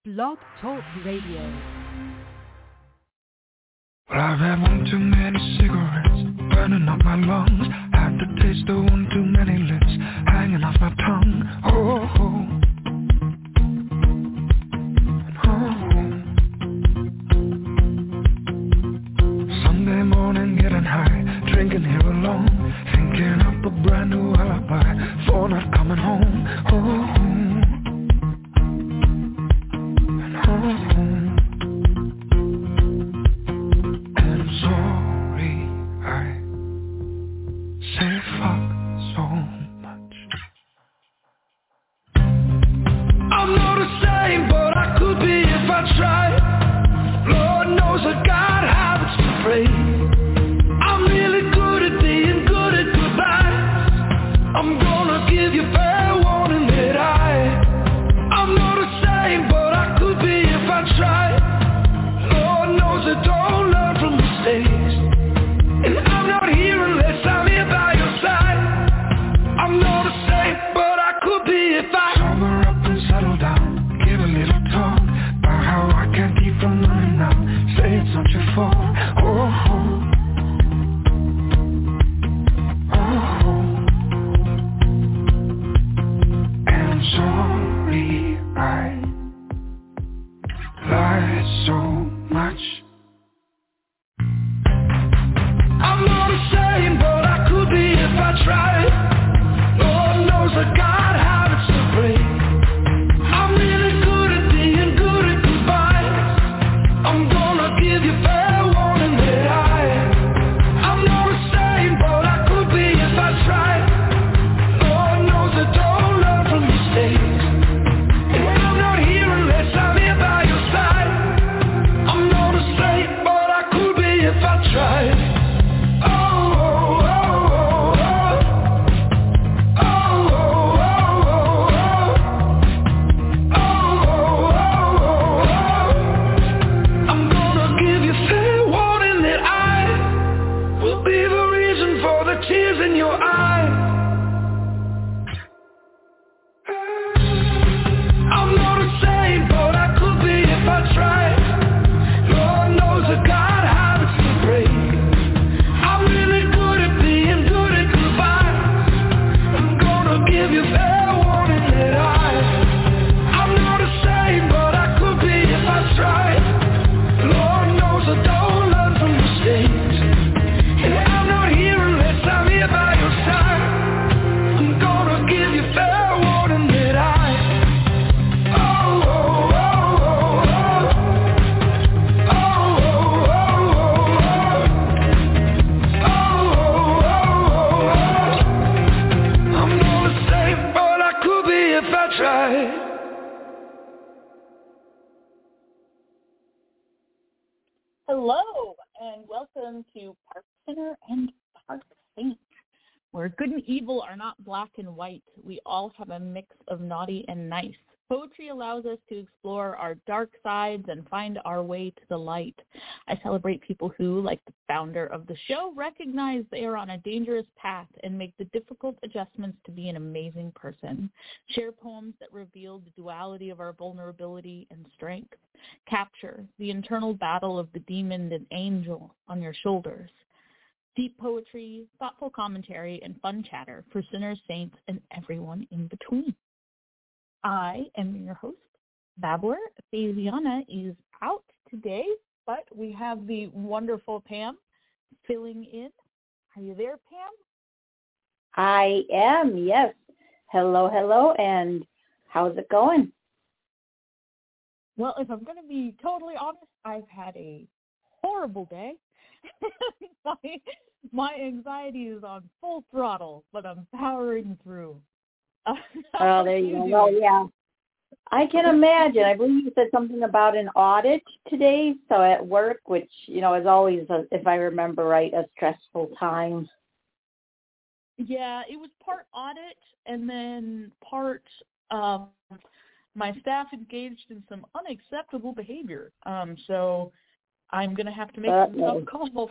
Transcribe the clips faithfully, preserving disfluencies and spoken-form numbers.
Blog Talk Radio. Well, I've had one too many cigarettes burning up my lungs. Had the taste of one too many lips hanging off my tongue. Oh, oh, oh. Sunday morning getting high, drinking here alone, thinking up a brand new alibi for not coming home. Oh, oh. Hello, and welcome to Park Sinner and Park Saint, where good and evil are not black and white. We all have a mix of naughty and nice. Poetry allows us to explore our dark sides and find our way to the light. I celebrate people who, like the founder of the show, recognize they are on a dangerous path and make the difficult adjustments to be an amazing person. Share poems that reveal the duality of our vulnerability and strength. Capture the internal battle of the demon and angel on your shoulders. Deep poetry, thoughtful commentary, and fun chatter for sinners, saints, and everyone in between. I am your host, Babbler. Faziana is out today, but we have the wonderful Pam filling in. Are you there, Pam? I am, yes. Hello, hello, and how's it going? Well, if I'm going to be totally honest, I've had a horrible day. my, my anxiety is on full throttle, but I'm powering through. Oh, there you go. Oh, yeah. I can imagine. I believe you said something about an audit today, so at work, which, you know, is always, a, if I remember right, a stressful time. Yeah, it was part audit and then part um, my staff engaged in some unacceptable behavior. Um, so I'm going to have to make Uh-oh. some tough calls.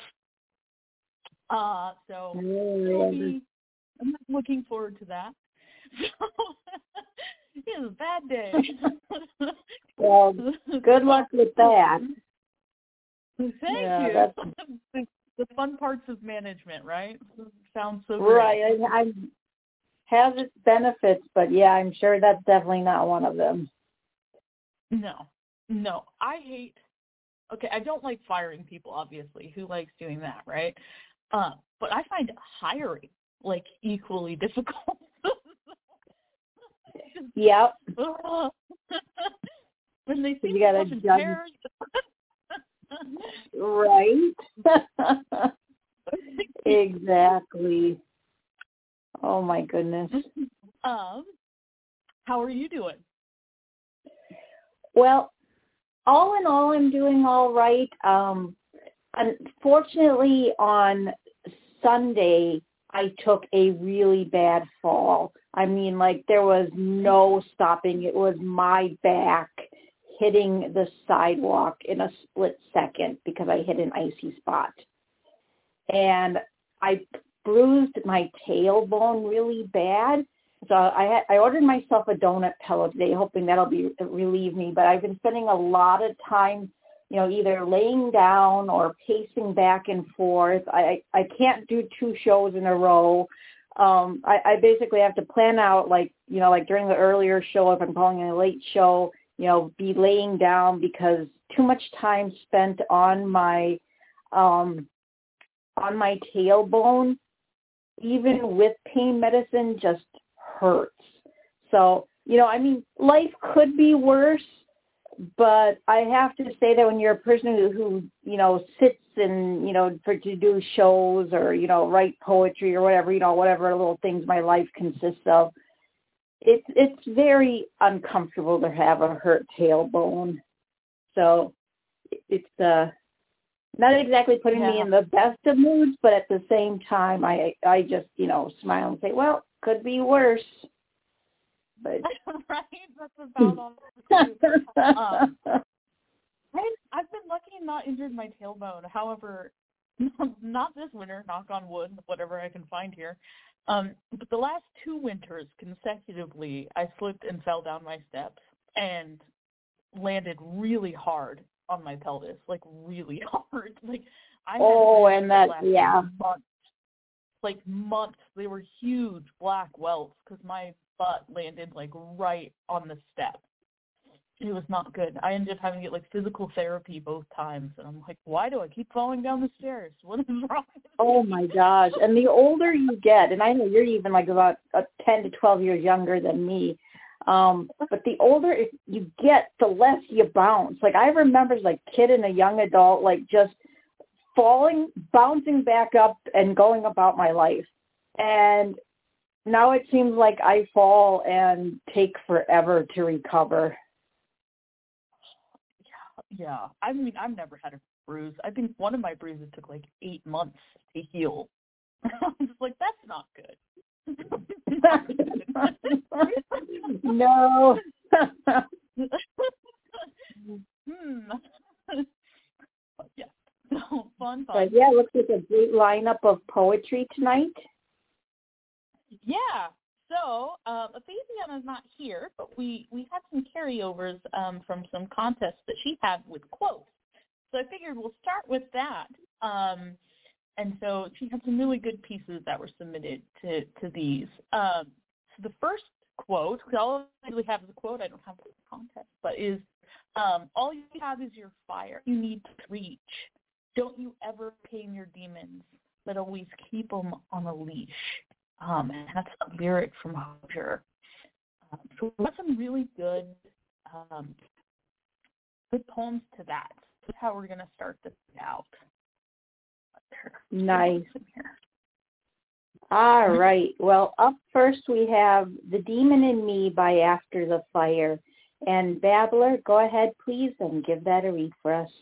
Uh, so mm-hmm. be, I'm looking forward to that. So It was a bad day. Well, good luck with that. Thank yeah, you. That's... The, the fun parts of management, right? Sounds so right. great. I, I has its benefits, but yeah, I'm sure that's definitely not one of them. No, no. I hate. Okay, I don't like firing people. Obviously, who likes doing that, right? Uh, but I find hiring like equally difficult. Yep. When they see you gotta in judge. pairs. Right. Exactly. Oh my goodness. Um, how are you doing? Well, all in all, I'm doing all right. Um, unfortunately, on Sunday, I took a really bad fall. I mean, like, there was no stopping. It was my back hitting the sidewalk in a split second because I hit an icy spot. And I bruised my tailbone really bad. So I had, I ordered myself a donut pillow today, hoping that'll be relieve me. But I've been spending a lot of time, you know, either laying down or pacing back and forth. I I can't do two shows in a row. Um, I, I basically have to plan out, like, you know, like during the earlier show, if I'm calling it a late show, you know, be laying down because too much time spent on my um, on my tailbone, even with pain medicine, just hurts. So, you know, I mean, life could be worse, but I have to say that when you're a person who, who you know, sits and, you know, for to do shows or, you know, write poetry or whatever, you know, whatever little things my life consists of, it's it's very uncomfortable to have a hurt tailbone. So it's uh, not exactly putting yeah. me in the best of moods, but at the same time, I I just, you know, smile and say, well, could be worse. But right, that's about all. um, I, I've been lucky and not injured my tailbone. However, not this winter, knock on wood, whatever I can find here. Um, but the last two winters consecutively, I slipped and fell down my steps and landed really hard on my pelvis, like really hard. Like I oh, and that yeah, months, like months. They were huge black welts because my butt landed like right on the step. It was not good. I ended up having to get like physical therapy both times, and I'm like, why do I keep falling down the stairs? What is wrong? Oh my gosh! And the older you get, and I know you're even like about uh, ten to twelve years younger than me, um, but the older you get, the less you bounce. Like I remember as a kid and a young adult, like just falling, bouncing back up, and going about my life. And now it seems like I fall and take forever to recover. Yeah, I mean, I've never had a bruise. I think one of my bruises took like eight months to heal. I was like, that's not good. Not good. No. hmm. But yeah, so fun, fun. But yeah, looks like a great lineup of poetry tonight. Yeah. So, uh, Fabiana is not here, but we, we had some carryovers um, from some contests that she had with quotes. So I figured we'll start with that. Um, and so she had some really good pieces that were submitted to, to these. Um, so the first quote, because all I really have is a quote, I don't have the contest, but is, um, all you have is your fire. You need to reach. Don't you ever tame your demons, but always keep them on a leash. Um, and that's a lyric from Hozier. Um, so we got some really good, um, good poems to that. That's how we're going to start this out. Nice. All right. Well, up first we have The Demon in Me by After the Fire. And Babbler, go ahead, please, and give that a read for us.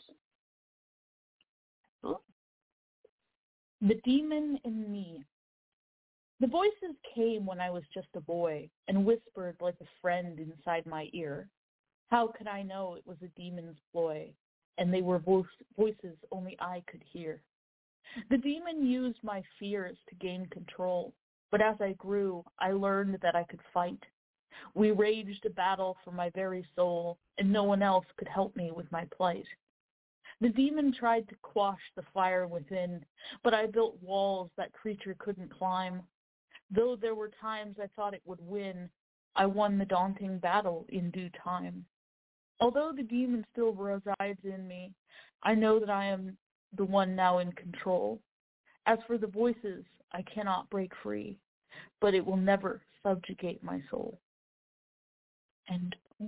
The Demon in Me. The voices came when I was just a boy and whispered like a friend inside my ear. How could I know it was a demon's ploy, and they were vo- voices only I could hear? The demon used my fears to gain control, but as I grew, I learned that I could fight. We raged a battle for my very soul, and no one else could help me with my plight. The demon tried to quash the fire within, but I built walls that creature couldn't climb. Though there were times I thought it would win, I won the daunting battle in due time. Although the demon still resides in me, I know that I am the one now in control. As for the voices, I cannot break free, but it will never subjugate my soul. And do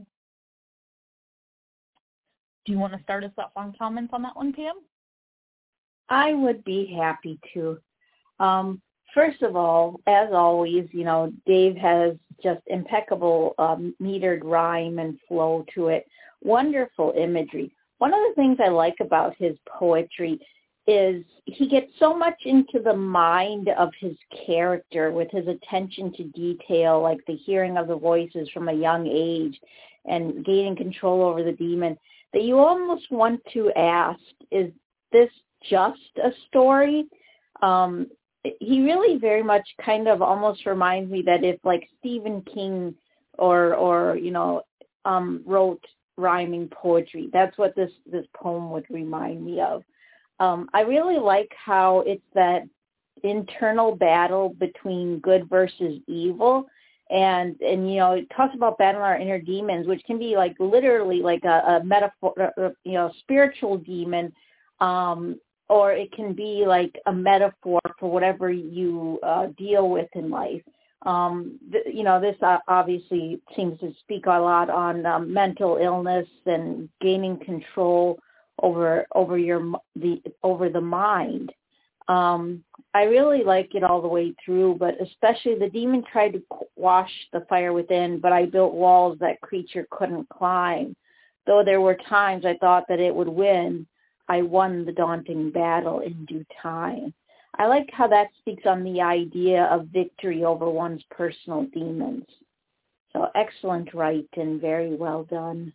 you want to start us off on comments on that one, Pam? I would be happy to. Um, first of all, as always, you know, Dave has just impeccable um, metered rhyme and flow to it. Wonderful imagery. One of the things I like about his poetry is he gets so much into the mind of his character with his attention to detail, like the hearing of the voices from a young age and gaining control over the demon, that you almost want to ask, is this just a story? Um, he really very much kind of almost reminds me that if like Stephen King or, or you know, um, wrote rhyming poetry, that's what this, this poem would remind me of. Um, I really like how it's that internal battle between good versus evil. And, and you know, it talks about battling our inner demons, which can be like literally like a, a metaphor, you know, spiritual demon, um, or it can be like a metaphor for whatever you uh, deal with in life. Um, th- you know, this uh, obviously seems to speak a lot on um, mental illness and gaining control over over your the over the mind. Um, I really like it all the way through, but especially the demon tried to quash the fire within, but I built walls that creature couldn't climb. Though there were times I thought that it would win, I won the daunting battle in due time. I like how that speaks on the idea of victory over one's personal demons. So excellent write and very well done.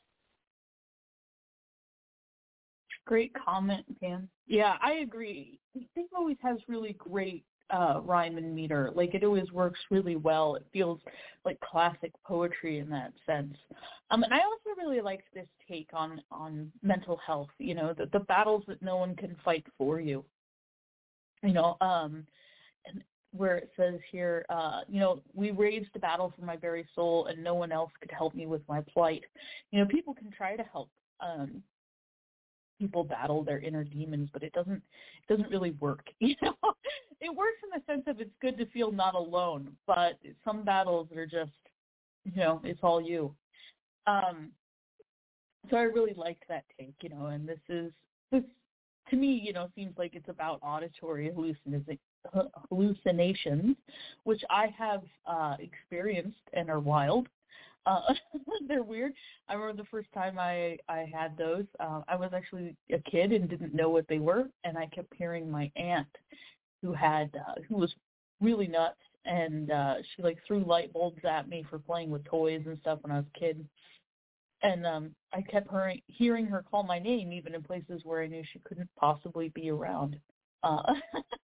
Great comment, Pam. Yeah, I agree. Dave always has really great uh, rhyme and meter. Like, it always works really well. It feels like classic poetry in that sense. Um, and I also really liked this take on, on mental health, you know, the, the battles that no one can fight for you. You know, um, and where it says here, uh, you know, we waged a battle for my very soul, and no one else could help me with my plight. You know, people can try to help um, people battle their inner demons, but it doesn't it doesn't really work. You know, it works in the sense of it's good to feel not alone, but some battles are just, you know, it's all you. Um, so I really liked that take, you know, and this is this to me, you know, seems like it's about auditory hallucinations, hallucinations, which I have uh, experienced and are wild. Uh, they're weird. I remember the first time I, I had those, uh, I was actually a kid and didn't know what they were, and I kept hearing my aunt who had, uh, who was really nuts, and uh, she like threw light bulbs at me for playing with toys and stuff when I was a kid. And um, I kept her, hearing her call my name even in places where I knew she couldn't possibly be around. Uh,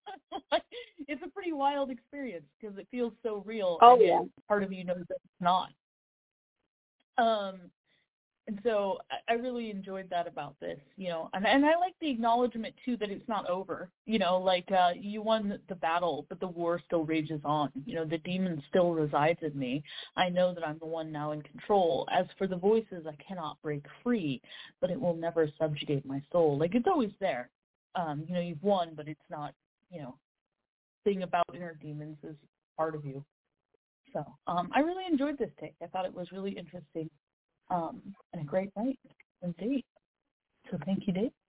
it's a pretty wild experience because it feels so real. Oh, and yeah. Part of you knows that it's not. Um, and so I, I really enjoyed that about this, you know, and, and I like the acknowledgement, too, that it's not over. You know, like uh, you won the, the battle, but the war still rages on. You know, the demon still resides in me. I know that I'm the one now in control. As for the voices, I cannot break free, but it will never subjugate my soul. Like, it's always there. Um, you know, you've won, but it's not, you know, thing about inner demons is part of you. So um, I really enjoyed this take. I thought it was really interesting um, and a great write indeed. So thank you, Dave.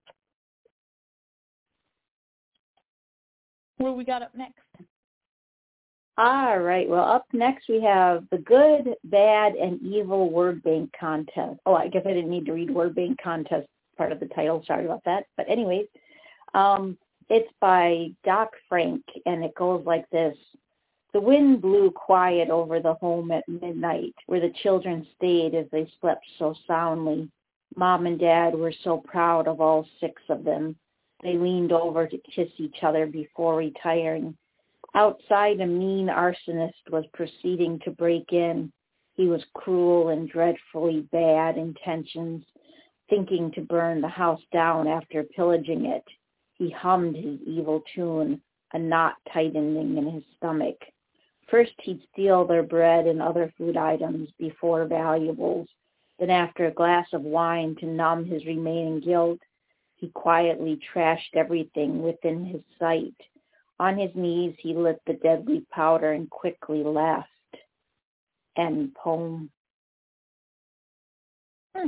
What we got up next? All right. Well, up next we have the Good, Bad, and Evil Word Bank Contest. Oh, I guess I didn't need to read Word Bank Contest part of the title. Sorry about that. But anyways, um, it's by Doc Frank, and it goes like this. The wind blew quiet over the home at midnight, where the children stayed as they slept so soundly. Mom and Dad were so proud of all six of them. They leaned over to kiss each other before retiring. Outside, a mean arsonist was proceeding to break in. He was cruel and dreadfully bad intentions, thinking to burn the house down after pillaging it. He hummed his evil tune, a knot tightening in his stomach. First he'd steal their bread and other food items before valuables. Then after a glass of wine to numb his remaining guilt, he quietly trashed everything within his sight. On his knees he lit the deadly powder and quickly left. End poem. Hmm.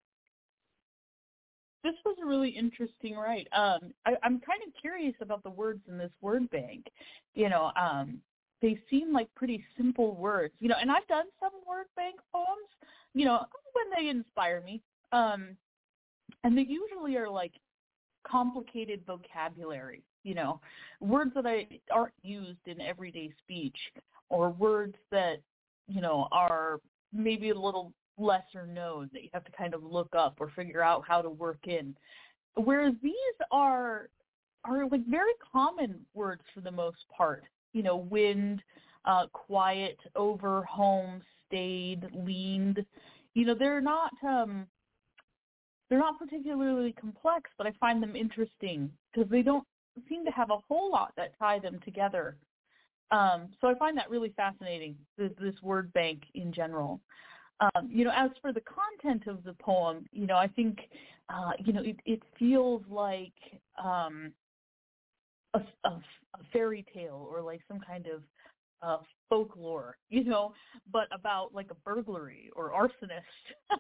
This was a really interesting write. Um, I, I'm kind of curious about the words in this word bank. You know, um, they seem like pretty simple words. You know, and I've done some word bank poems, you know, when they inspire me. Um, and they usually are like complicated vocabulary, you know, words that I aren't used in everyday speech, or words that, you know, are maybe a little lesser known that you have to kind of look up or figure out how to work in. Whereas these are are like very common words for the most part. You know, wind, uh, quiet, over, home, stayed, leaned. You know, they're not um, they're not particularly complex, but I find them interesting because they don't seem to have a whole lot that tie them together. Um, so I find that really fascinating, this, this word bank in general. Um, you know, as for the content of the poem, you know, I think, uh, you know, it, it feels like um, a, a, a fairy tale or like some kind of uh, folklore, you know, but about like a burglary or arsonist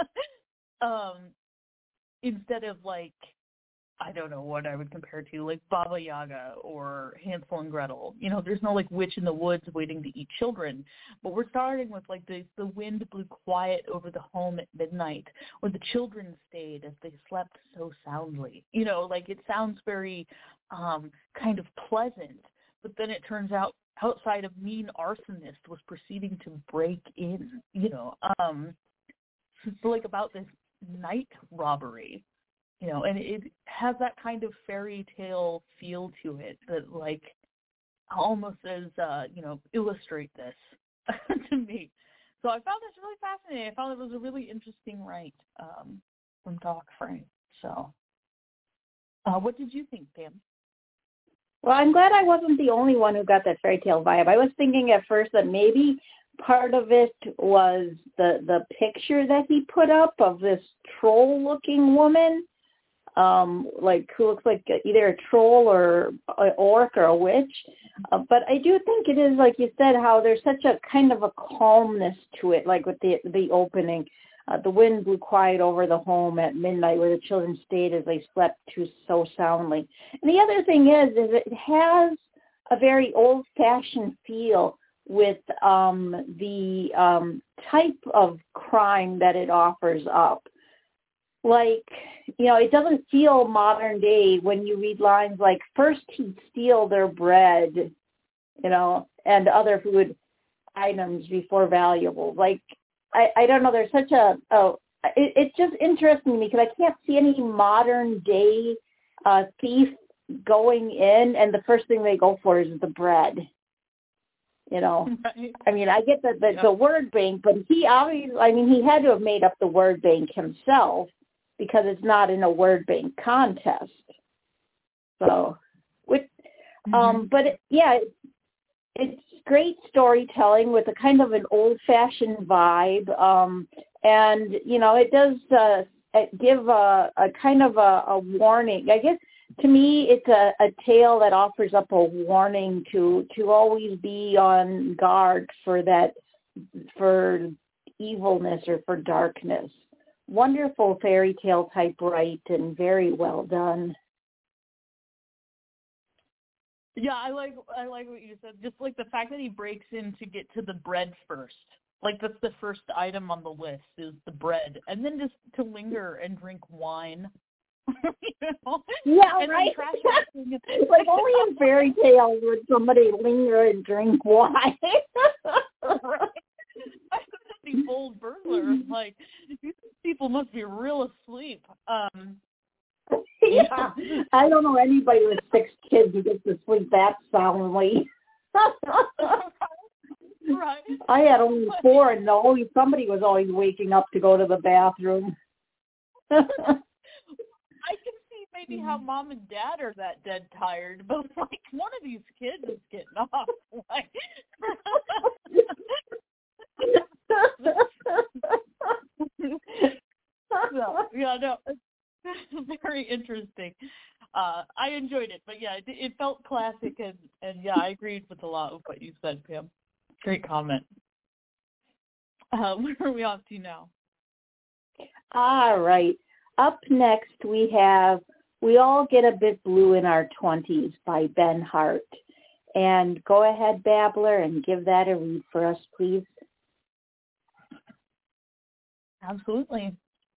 um, instead of like, I don't know what I would compare to, like Baba Yaga or Hansel and Gretel. You know, there's no like witch in the woods waiting to eat children. But we're starting with like the, the wind blew quiet over the home at midnight, or the children stayed as they slept so soundly. You know, like it sounds very um, kind of pleasant, but then it turns out outside a mean arsonist was proceeding to break in, you know. Um, it's like about this night robbery. You know, and it has that kind of fairy tale feel to it that, like, almost as, uh, you know, illustrate this to me. So I found this really fascinating. I found it was a really interesting write um, from Doc Frank. So uh, what did you think, Pam? Well, I'm glad I wasn't the only one who got that fairy tale vibe. I was thinking at first that maybe part of it was the, the picture that he put up of this troll-looking woman. Um, like who looks like either a troll or an orc or a witch. Uh, but I do think it is, like you said, how there's such a kind of a calmness to it, like with the the opening. Uh, the wind blew quiet over the home at midnight where the children stayed as they slept too so soundly. And the other thing is, is it has a very old-fashioned feel with um, the um, type of crime that it offers up. Like, you know, it doesn't feel modern day when you read lines like, first he'd steal their bread, you know, and other food items before valuables. Like, I, I don't know, there's such a, a it, it's just interesting to me because I can't see any modern day uh, thief going in and the first thing they go for is the bread. You know, right. I mean, I get the, the, yeah. the word bank, but he obviously, I mean, he had to have made up the word bank himself, because it's not in a word bank contest. So, with, mm-hmm. um, but it, yeah, it, it's great storytelling with a kind of an old-fashioned vibe, um, and you know, it does uh, give a, a kind of a, a warning. I guess to me, it's a, a tale that offers up a warning to to always be on guard for that, for evilness or for darkness. Wonderful fairy tale type write and very well done. Yeah, I like I like what you said. Just like the fact that he breaks in to get to the bread first. Like that's the first item on the list is the bread, and then just to linger and drink wine. You know? Yeah, and right. Like only in fairy tales would somebody linger and drink wine. Right. The bold burglar, like these people must be real asleep. Um, yeah, I don't know anybody with six kids who gets to sleep that soundly. Right. I had only four, and always somebody was always waking up to go to the bathroom. I can see maybe how mom and dad are that dead tired, but like one of these kids is getting off. Like, so, yeah, no, it's very interesting. Uh, I enjoyed it, but yeah, it, it felt classic, and, and yeah, I agreed with a lot of what you said, Pam. Great comment. Uh, where are we off to now? All right. Up next, we have We All Get a Bit Blue in Our Twenties by Ben Hart. And go ahead, Babbler, and give that a read for us, please. Absolutely.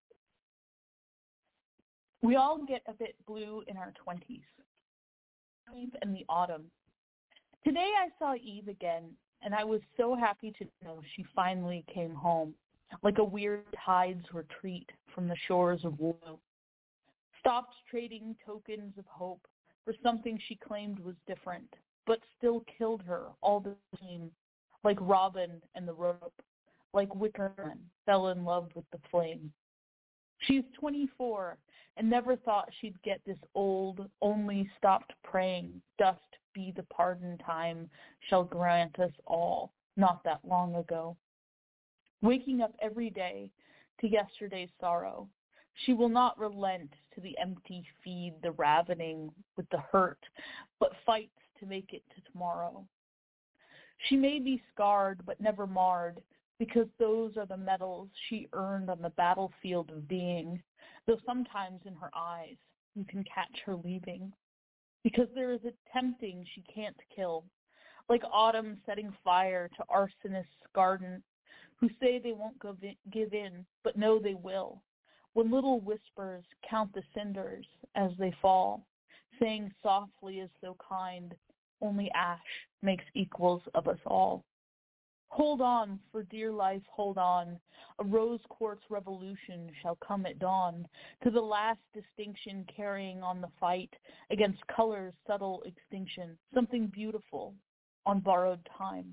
We all get a bit blue in our twenties. Eve and the autumn. Today I saw Eve again, and I was so happy to know she finally came home, like a weird tide's retreat from the shores of woe. Stopped trading tokens of hope for something she claimed was different, but still killed her all the same, like Robin and the rope, like Wickerman fell in love with the flame. She's twenty-four and never thought she'd get this old, only stopped praying, dust be the pardon time shall grant us all, not that long ago. Waking up every day to yesterday's sorrow, she will not relent to the empty feed, the ravening with the hurt, but fights to make it to tomorrow. She may be scarred but never marred, because those are the medals she earned on the battlefield of being, though sometimes in her eyes you can catch her leaving, because there is a tempting she can't kill, like autumn setting fire to arsonists' garden, who say they won't give in, but know they will, when little whispers count the cinders as they fall, saying softly as though kind, only ash makes equals of us all. Hold on, for dear life, hold on. A rose quartz revolution shall come at dawn, to the last distinction carrying on the fight against color's subtle extinction, something beautiful on borrowed time.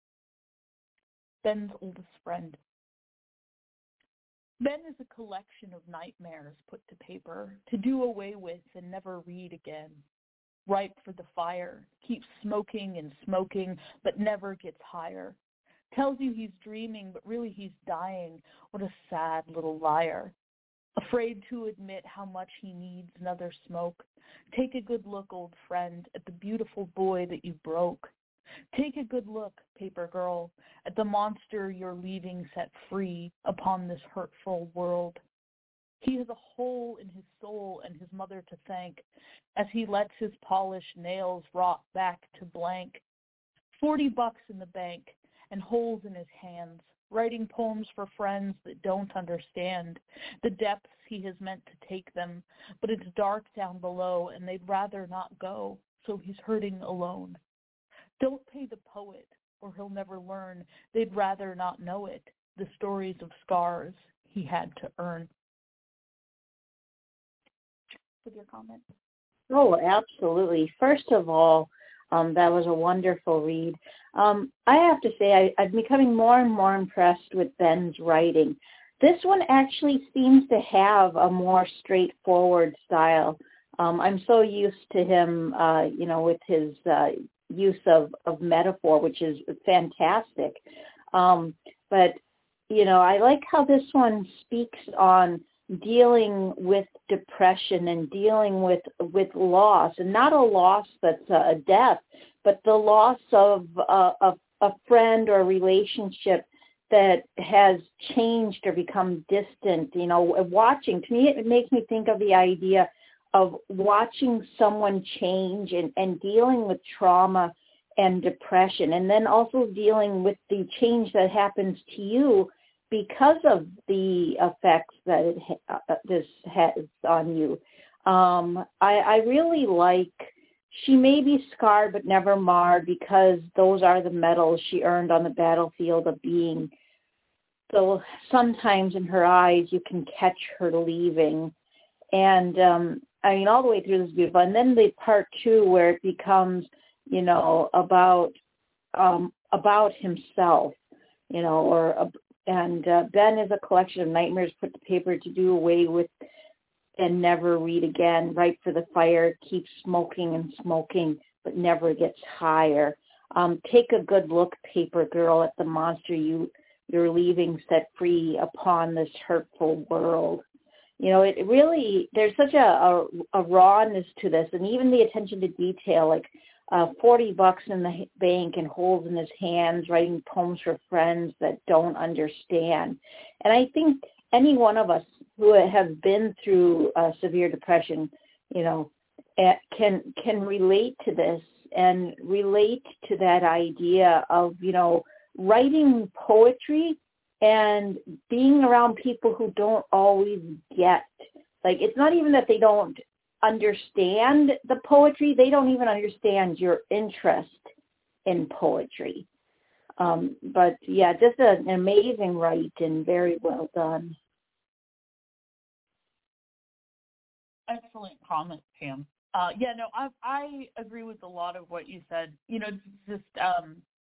Ben's oldest friend. Ben is a collection of nightmares put to paper, to do away with and never read again. Ripe for the fire, keeps smoking and smoking, but never gets higher. Tells you he's dreaming, but really he's dying. What a sad little liar. Afraid to admit how much he needs another smoke. Take a good look, old friend, at the beautiful boy that you broke. Take a good look, paper girl, at the monster you're leaving set free upon this hurtful world. He has a hole in his soul and his mother to thank, as he lets his polished nails rot back to blank. Forty bucks in the bank, and holes in his hands, writing poems for friends that don't understand the depths he has meant to take them, but it's dark down below and they'd rather not go, so he's hurting alone. Don't pay the poet, or he'll never learn, they'd rather not know it, the stories of scars he had to earn. With your comment? Oh, absolutely. First of all, Um, that was a wonderful read. Um, I have to say, I, I'm becoming more and more impressed with Ben's writing. This one actually seems to have a more straightforward style. Um, I'm so used to him, uh, you know, with his uh, use of, of metaphor, which is fantastic. Um, but, you know, I like how this one speaks on dealing with depression and dealing with with loss, and not a loss that's a death, but the loss of uh, a, a friend or a relationship that has changed or become distant. You know, watching, to me, it makes me think of the idea of watching someone change and, and dealing with trauma and depression, and then also dealing with the change that happens to you because of the effects that it ha- uh, this has on you. Um, I, I really like, she may be scarred but never marred, because those are the medals she earned on the battlefield of being. So sometimes in her eyes you can catch her leaving. And um, I mean, all the way through this is beautiful. And then the part two where it becomes, you know, about um, about himself, you know, or a, and uh, Ben is a collection of nightmares put to paper to do away with and never read again. Right for the fire, keeps smoking and smoking, but never gets higher. Um, take a good look, paper girl, at the monster you you're leaving set free upon this hurtful world. You know, it really, there's such a, a, a rawness to this, and even the attention to detail, like uh, forty bucks in the bank and holes in his hands, writing poems for friends that don't understand. And I think any one of us who have been through uh, severe depression, you know, can can relate to this and relate to that idea of, you know, writing poetry and being around people who don't always get, like, it's not even that they don't understand the poetry, they don't even understand your interest in poetry. Um, but yeah, just a, an amazing write and very well done. Excellent comment, Pam. Uh, yeah, no, I I agree with a lot of what you said. You know, just um,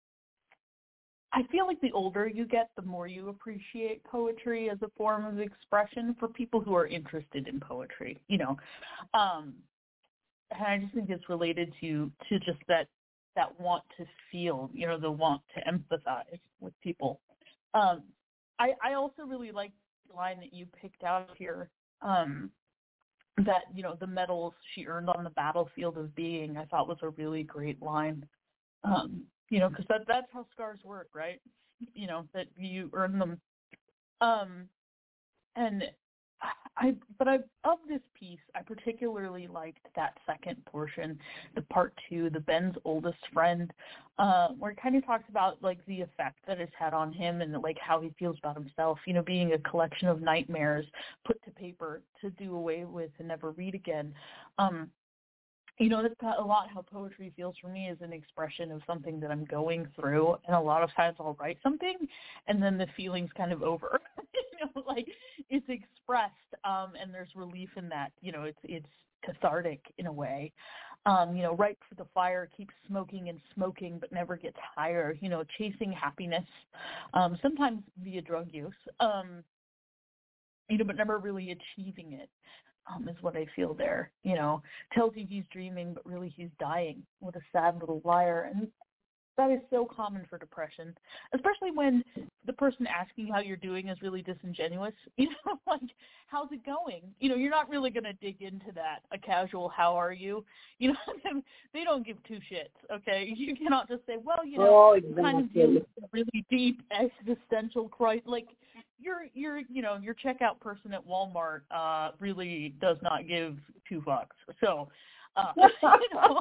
I feel like the older you get, the more you appreciate poetry as a form of expression for people who are interested in poetry. You know, um, and I just think it's related to to just that that want to feel. You know, the want to empathize with people. Um, I I also really like the line that you picked out here. Um, that, you know, the medals she earned on the battlefield of being, I thought was a really great line. Um, you know, because that, that's how scars work, right? You know, that you earn them. Um, and I, but I, of this piece, I particularly liked that second portion, the part two, the Ben's oldest friend, uh, where it kind of talks about, like, the effect that it's had on him and, like, how he feels about himself, you know, being a collection of nightmares put to paper to do away with and never read again. Um, you know, that's a lot how poetry feels for me, is an expression of something that I'm going through. And a lot of times I'll write something and then the feeling's kind of over. You know, like, it's expressed um, and there's relief in that. You know, it's it's cathartic in a way. Um, you know, right for the fire, keeps smoking and smoking but never gets higher. You know, chasing happiness, um, sometimes via drug use, um, you know, but never really achieving it. Um, is what I feel there. You know, tells you he's dreaming, but really he's dying. What a sad little liar. And that is so common for depression, especially when the person asking how you're doing is really disingenuous. You know, like, how's it going? You know, you're not really going to dig into that, a casual, how are you? You know, they don't give two shits, okay? You cannot just say, well, you know, oh, exactly. kind of dealing with a really deep existential crisis. Like, your, your, you know, your checkout person at Walmart uh, really does not give two fucks. So, uh, you know,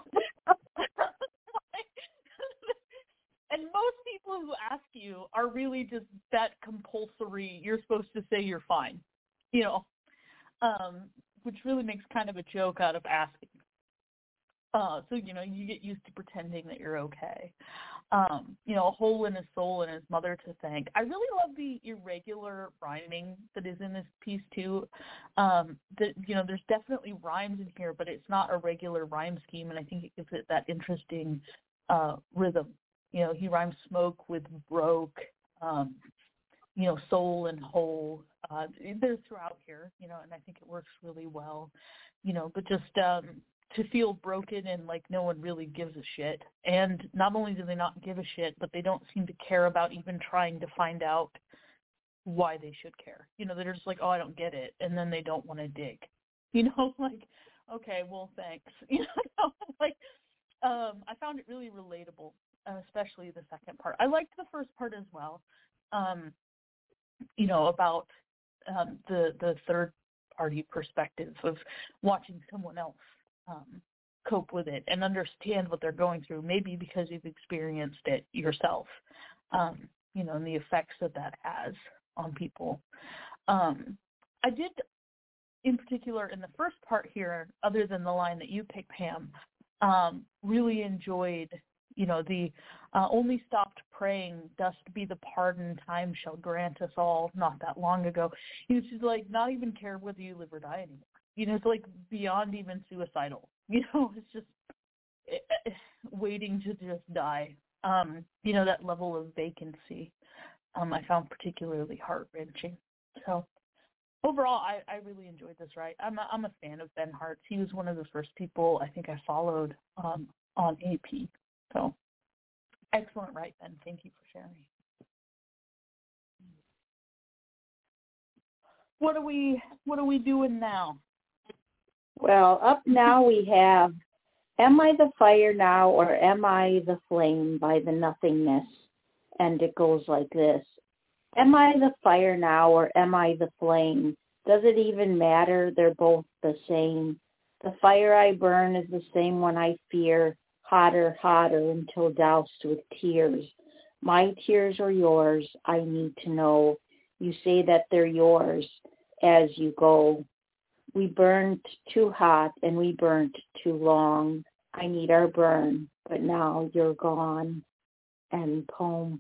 and most people who ask you are really just that compulsory, you're supposed to say you're fine, you know, um, which really makes kind of a joke out of asking. Uh, so, you know, you get used to pretending that you're okay. Um, you know, a hole in his soul and his mother to thank. I really love the irregular rhyming that is in this piece, too. Um, that, you know, there's definitely rhymes in here, but it's not a regular rhyme scheme, and I think it gives it that interesting uh, rhythm. You know, he rhymes smoke with broke, um, you know, soul and whole. Uh, they're throughout here, you know, and I think it works really well, you know, but just um, to feel broken and like no one really gives a shit. And not only do they not give a shit, but they don't seem to care about even trying to find out why they should care. You know, they're just like, oh, I don't get it. And then they don't want to dig. You know, like, okay, well, thanks. You know, like, um, I found it really relatable. Especially the second part. I liked the first part as well, um, you know, about um, the the third-party perspective of watching someone else um, cope with it and understand what they're going through, maybe because you've experienced it yourself, um, you know, and the effects that that has on people. Um, I did, in particular, in the first part here, other than the line that you picked, Pam, um, really enjoyed You know, the uh, only stopped praying, dust be the pardon time shall grant us all, not that long ago. You know, it's just like not even care whether you live or die anymore. You know, it's like beyond even suicidal. You know, it's just uh, waiting to just die. Um, you know, that level of vacancy um, I found particularly heart-wrenching. So overall, I, I really enjoyed this write. I'm a, I'm a fan of Ben Hart's. He was one of the first people I think I followed um, on A P. So excellent write, Ben. Thank you for sharing. What are we What are we doing now? Well, up now we have Am I the Fire Now or Am I the Flame by The Nothingness? And it goes like this. Am I the fire now or am I the flame? Does it even matter? They're both the same. The fire I burn is the same one I fear, hotter, hotter until doused with tears. My tears or yours, I need to know. You say that they're yours as you go. We burnt too hot and we burnt too long. I need our burn, but now you're gone. End poem.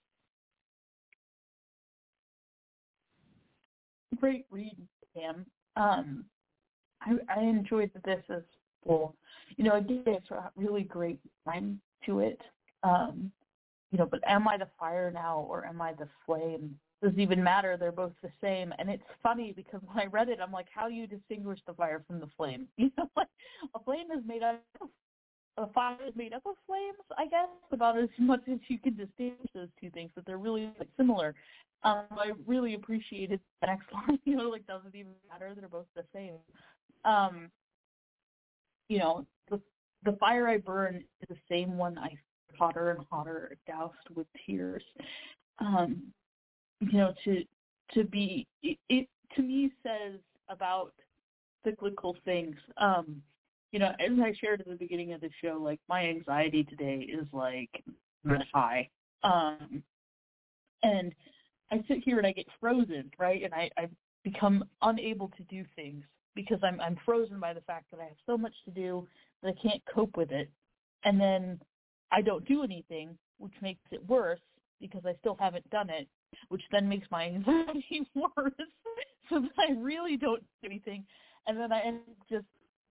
Great read, Pam. Um, I, I enjoyed that this is full. You know, again, it's a really great time to it. Um, you know, but am I the fire now or am I the flame? Does it even matter? They're both the same. And it's funny because when I read it, I'm like, how do you distinguish the fire from the flame? You know, like a flame is made up of a fire is made up of flames, I guess, about as much as you can distinguish those two things, but they're really like, similar. Um, I really appreciated the next line, you know, like, doesn't even matter, they're both the same. Um, you know, the, the fire I burn is the same one I hotter and hotter, doused with tears. Um, you know, to to be, it, it to me says about cyclical things. Um, You know, as I shared at the beginning of the show, like, my anxiety today is, like, really high. Um, and I sit here and I get frozen, right? And I, I become unable to do things because I'm I'm frozen by the fact that I have so much to do that I can't cope with it. And then I don't do anything, which makes it worse because I still haven't done it, which then makes my anxiety worse. So then I really don't do anything. And then I end up just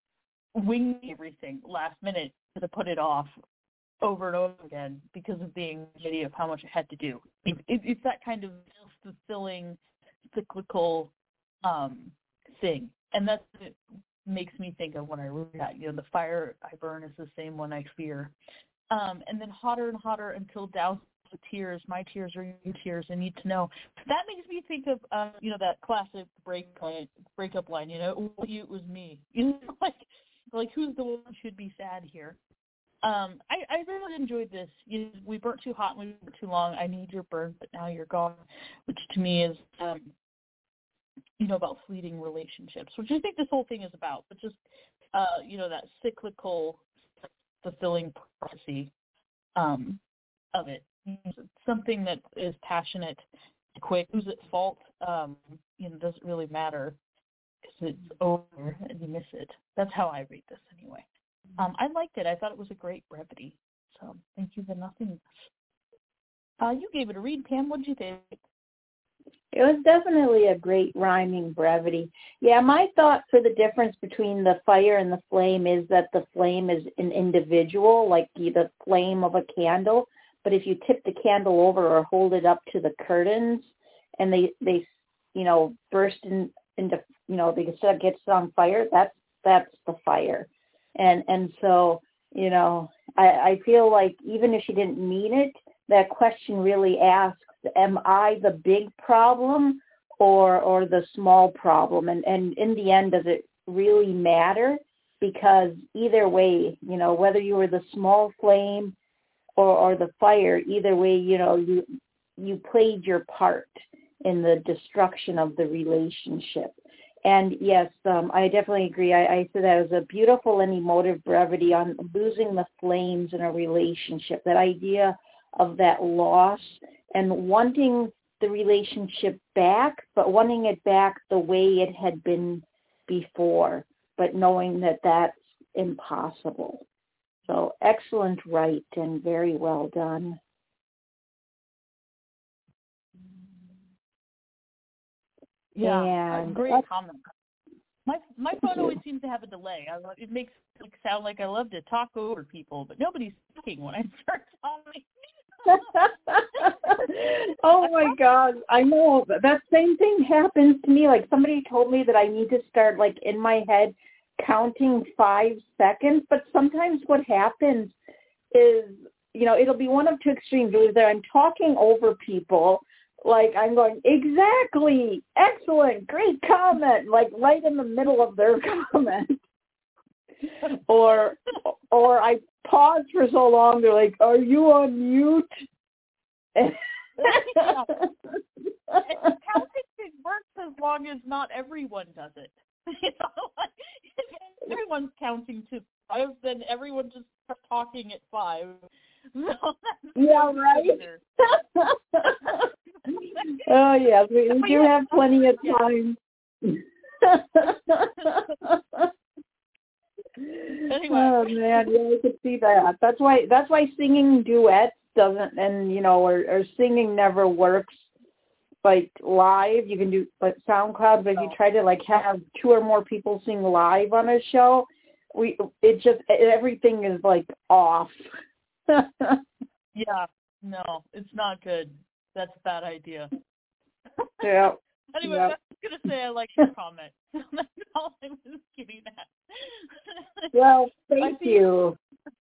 wing everything last minute to put it off over and over again because of the anxiety of how much I had to do. It, it, it's that kind of fulfilling cyclical um, thing, and that's what it makes me think of when I read that. You know, the fire I burn is the same one I fear, um, and then hotter and hotter until doused with tears. My tears are your tears. I need to know. That makes me think of uh, you know, that classic break breakup line. You know, you it was me. You know, like. Like, who's the one who should be sad here? Um, I, I really enjoyed this. You, we burnt too hot and we burnt too long. I need your burn, but now you're gone, which to me is, um, you know, about fleeting relationships, which I think this whole thing is about, but just, uh, you know, that cyclical, fulfilling prophecy um, of it. It's something that is passionate, quick, who's at fault, um, you know, doesn't really matter. Because it's over and you miss it. That's how I read this anyway. Um, I liked it. I thought it was a great brevity. So thank you for nothing. Uh, you gave it a read, Pam. What did you think? It was definitely a great rhyming brevity. Yeah, my thought for the difference between the fire and the flame is that the flame is an individual, like the flame of a candle. But if you tip the candle over or hold it up to the curtains and they, they you know, burst in, into, you know, they get gets on fire, that's, that's the fire. And, and so, you know, I, I feel like even if she didn't mean it, that question really asks, am I the big problem or, or the small problem? And, and in the end, does it really matter? Because either way, you know, whether you were the small flame or, or the fire, either way, you know, you, you played your part in the destruction of the relationship. And yes, um, I definitely agree. I, I said that was a beautiful and emotive brevity on losing the flames in a relationship, that idea of that loss and wanting the relationship back, but wanting it back the way it had been before, but knowing that that's impossible. So excellent write and very well done. Yeah, and great comment. My my phone always seems to have a delay. I, it makes it sound like I love to talk over people, but nobody's talking when I start talking. Oh my God, I know that same thing happens to me. Like somebody told me that I need to start like in my head counting five seconds, but sometimes what happens is, you know, it'll be one of two extremes. Either I'm talking over people, like I'm going, exactly, excellent, great comment, like right in the middle of their comment. or or I pause for so long, they're like, are you on mute? Yeah. Counting works as long as not everyone does it. You know, like, if everyone's counting to five, then everyone just starts talking at five. So yeah, right. Oh yeah, we, we do have plenty of time. Anyway. Oh man, yeah, I could see that. That's why that's why singing duets doesn't, and you know, or, or singing never works like live. You can do like SoundCloud, but if you try to like have two or more people sing live on a show, we it just everything is like off. Yeah, no, it's not good. That's a bad idea. Yeah. Anyway, yep. I was going to say I like your comment. That's all I was getting at. Well, thank you.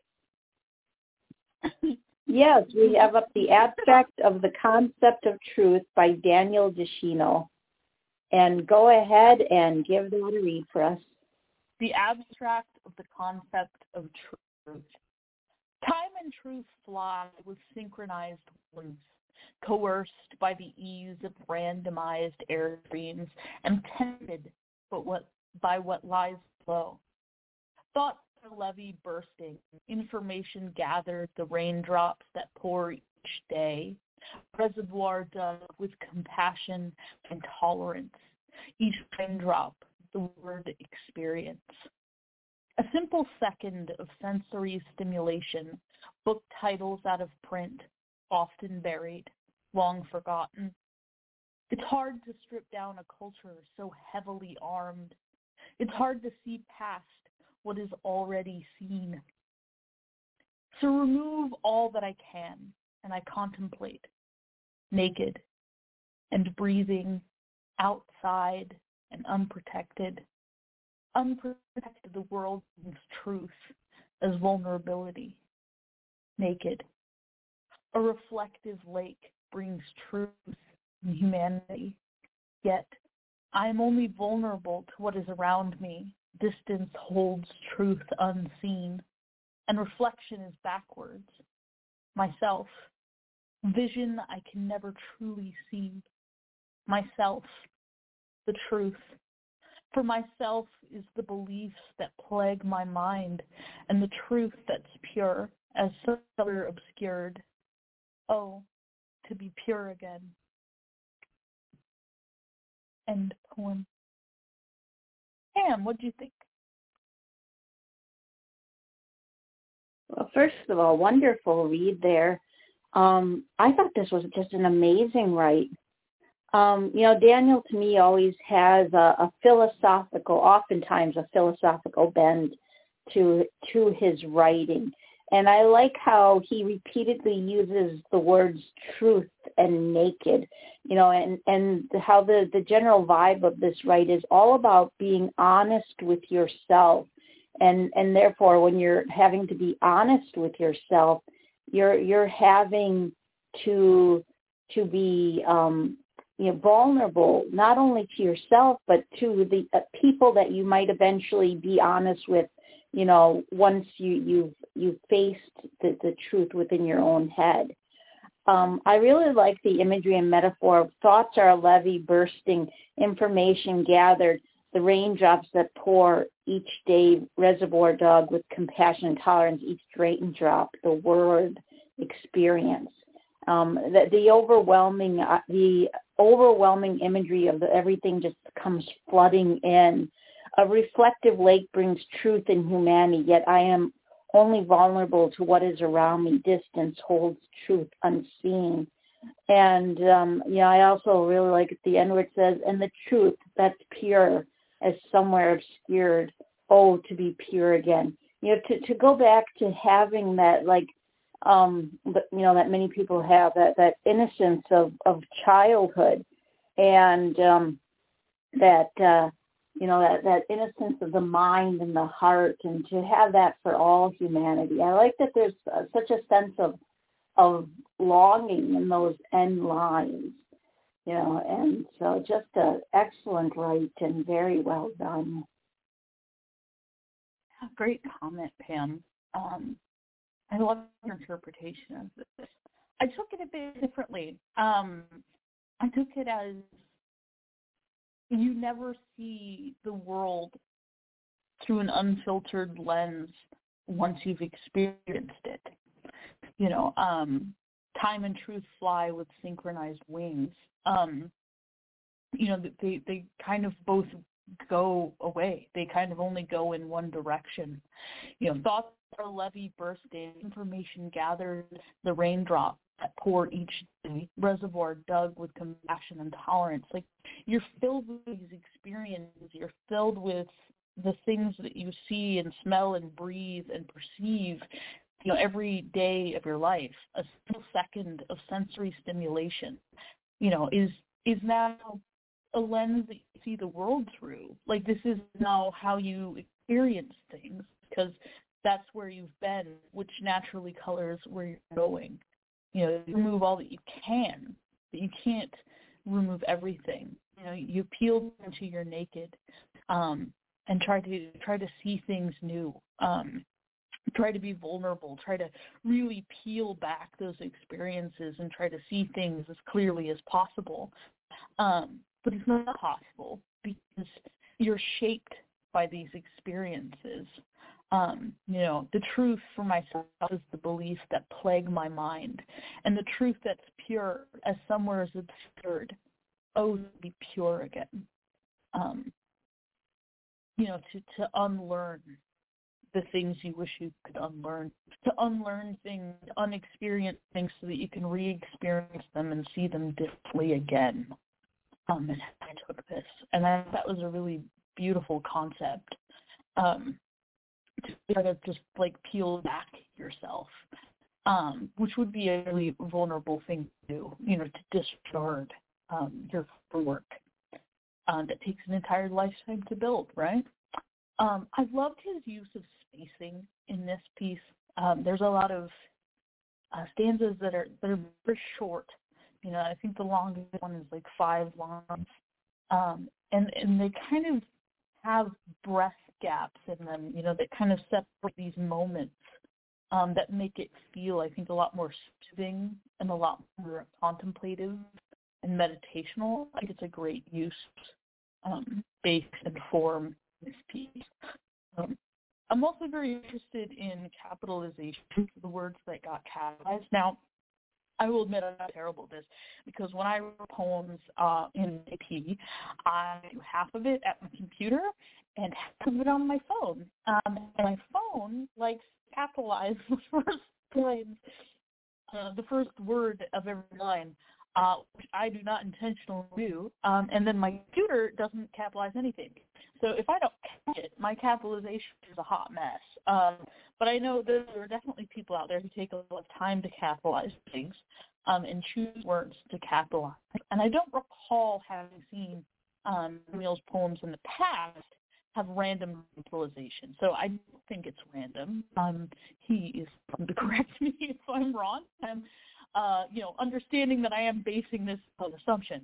Yes, we have up the Abstract of the Concept of Truth by Daniel DeShino. And go ahead and give that a read for us. The Abstract of the Concept of Truth. Time and truth fly with synchronized wings, coerced by the ease of randomized air streams and tended but what, by what lies below. Thoughts are levee bursting, information gathered, the raindrops that pour each day, reservoir dug with compassion and tolerance, each raindrop the word experience. A simple second of sensory stimulation, book titles out of print, often buried, long forgotten. It's hard to strip down a culture so heavily armed. It's hard to see past what is already seen. So remove all that I can, and I contemplate, naked and breathing, outside and unprotected. Unprotected, the world brings truth as vulnerability. Naked. A reflective lake brings truth and humanity. Yet, I am only vulnerable to what is around me. Distance holds truth unseen, and reflection is backwards. Myself. Vision I can never truly see. Myself. The truth. For myself is the beliefs that plague my mind, and the truth that's pure, as other obscured. Oh, to be pure again. End poem. Pam, what do you think? Well, first of all, wonderful read there. Um, I thought this was just an amazing write. Um, you know, Daniel to me always has a, a philosophical, oftentimes a philosophical bend to to his writing. And I like how he repeatedly uses the words truth and naked, you know, and, and how the, the general vibe of this write is all about being honest with yourself. And, and therefore, when you're having to be honest with yourself, you're you're having to to be um, you know, vulnerable, not only to yourself, but to the uh, people that you might eventually be honest with, you know, once you, you've, you've faced the, the truth within your own head. Um, I really like the imagery and metaphor of thoughts are a levee bursting, information gathered, the raindrops that pour each day, reservoir dug with compassion and tolerance, each raindrop, the word experience. Um, the, the overwhelming, uh, the overwhelming imagery of the, everything just comes flooding in. A reflective lake brings truth and humanity, yet I am only vulnerable to what is around me. Distance holds truth unseen. And, um, you know, I also really like at the end where it says, and the truth that's pure, as somewhere obscured, oh, to be pure again. You know, to, to go back to having that, like, um, you know, that many people have, that, that innocence of, of childhood, and um, that, uh, you know, that, that innocence of the mind and the heart, and to have that for all humanity. I like that there's uh, such a sense of of longing in those end lines, you know, and so just an excellent write and very well done. Great comment, Pam. Um, I love your interpretation of this. I took it a bit differently. Um, I took it as you never see the world through an unfiltered lens once you've experienced it. You know, um, time and truth fly with synchronized wings. Um, you know, they, they kind of both go away. They kind of only go in one direction. You know, thoughts are a levee bursting, information gathered, the raindrop that pour each day, reservoir dug with compassion and tolerance. Like, you're filled with these experiences. You're filled with the things that you see and smell and breathe and perceive, you know, every day of your life. A single second of sensory stimulation, you know, is is now a lens that you see the world through. Like, this is now how you experience things, because that's where you've been, which naturally colors where you're going. You know, you remove all that you can, but you can't remove everything. You know, you peel until you're naked, um, and try to try to see things new. Um, try to be vulnerable. Try to really peel back those experiences and try to see things as clearly as possible. Um, but it's not possible because you're shaped by these experiences. Um, you know, the truth for myself is the beliefs that plague my mind, and the truth that's pure, as somewhere is absurd, oh, to be pure again. Um, you know, to, to unlearn the things you wish you could unlearn, to unlearn things, unexperienced things, so that you can re-experience them and see them differently again. Um, and I took this, and I, that was a really beautiful concept. Um, to try to just like peel back yourself, um, which would be a really vulnerable thing to do, you know, to discard um, your work uh, that takes an entire lifetime to build, right? Um, I loved his use of spacing in this piece. Um, there's a lot of uh, stanzas that are that are very short. You know, I think the longest one is like five lines, um, and and they kind of have breath gaps in them, you know, that kind of separate these moments um, that make it feel, I think, a lot more soothing and a lot more contemplative and meditational. I think it's a great use, um, base and form in this piece. Um, I'm also very interested in capitalization of the words that got capitalized. Now, I will admit I'm terrible at this, because when I write poems uh, in A P, I do half of it at my computer and half of it on my phone. Um, and my phone likes to capitalize the first lines, uh, the first word of every line, uh, which I do not intentionally do. Um, and then my computer doesn't capitalize anything. So if I don't catch it, my capitalization is a hot mess. Um, but I know there are definitely people out there who take a lot of time to capitalize things um, and choose words to capitalize. And I don't recall having seen um, Emil's poems in the past have random capitalization. So I don't think it's random. Um, he is going to correct me if I'm wrong. I'm, uh, you know, understanding that I am basing this on assumption.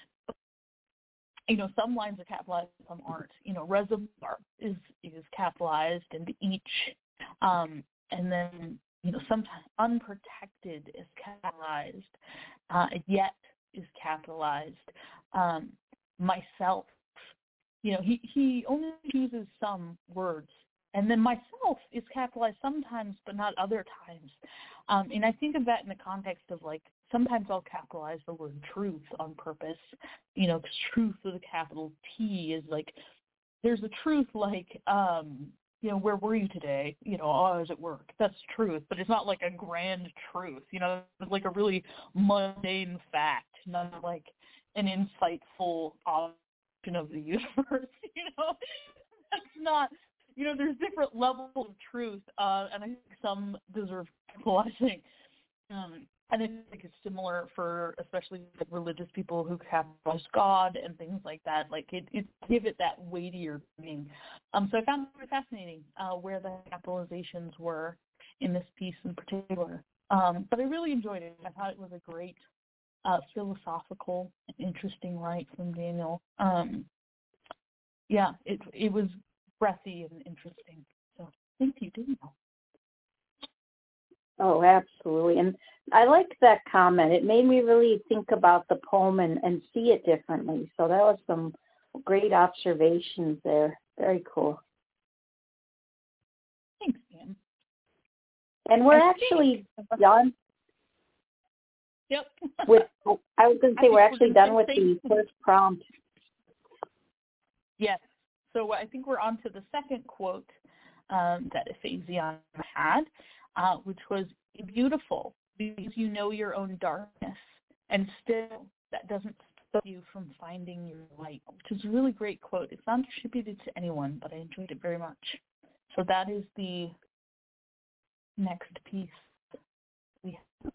You know, some lines are capitalized, some aren't. You know, reservoir is is capitalized, and each, um, and then, you know, sometimes unprotected is capitalized, uh, yet is capitalized. Um, myself, you know, he, he only chooses some words, and then myself is capitalized sometimes, but not other times. Um, and I think of that in the context of, like, sometimes I'll capitalize the word truth on purpose, you know, because truth with a capital T is like, there's a truth like, um, you know, where were you today? You know, oh, I was at work. That's truth, but it's not like a grand truth, you know, it's like a really mundane fact, not like an insightful of the universe. You know, that's not. You know, there's different levels of truth, uh, and I think some deserve capitalizing. Um, and I think it's similar for especially like religious people who capitalize God and things like that. Like it, it give it that weightier meaning. Um, so I found it fascinating uh, where the capitalizations were in this piece in particular. Um, but I really enjoyed it. I thought it was a great uh, philosophical and interesting write from Daniel. Um, yeah, it it was breathy and interesting. So thank you, Daniel. Oh, absolutely. And I liked that comment. It made me really think about the poem and, and see it differently. So that was some great observations there. Very cool. Thanks, Pam. And we're I actually think... done. Yep. with. I was going to say we're actually done with the first prompt. Yes. So I think we're on to the second quote um, that Ephesiana had, uh, which was beautiful because you know your own darkness, and still that doesn't stop you from finding your light, which is a really great quote. It's not attributed to anyone, but I enjoyed it very much. So that is the next piece we have.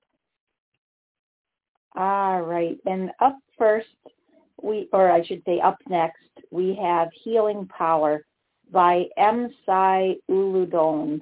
All right. And up first, we, or I should say up next, we have Healing Power by M. Sai Uludon.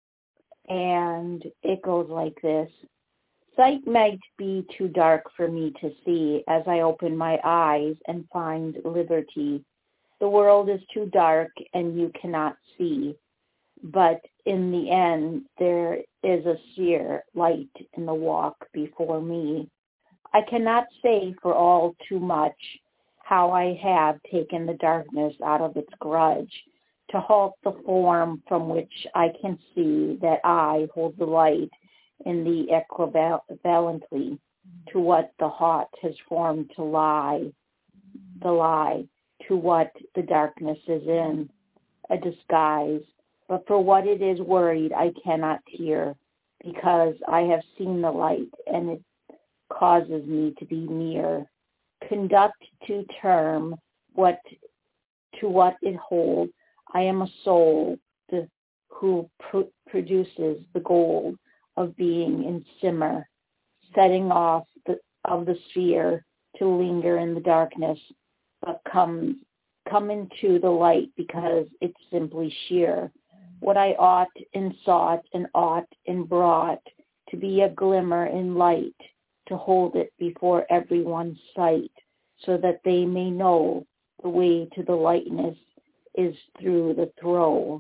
And it goes like this. Sight might be too dark for me to see as I open my eyes and find liberty. The world is too dark and you cannot see. But in the end, there is a sheer light in the walk before me. I cannot say for all too much how I have taken the darkness out of its grudge to halt the form from which I can see that I hold the light in the equivalently to what the heart has formed to lie, the lie, to what the darkness is in, a disguise. But for what it is worried, I cannot hear, because I have seen the light, and it causes me to be near. Conduct to term what to what it holds. I am a soul the, who pr- produces the gold of being in simmer, setting off the, of the sphere to linger in the darkness, but come, come into the light because it's simply sheer. What I ought and sought and ought and brought to be a glimmer in light, to hold it before everyone's sight, so that they may know the way to the lightness is through the throwing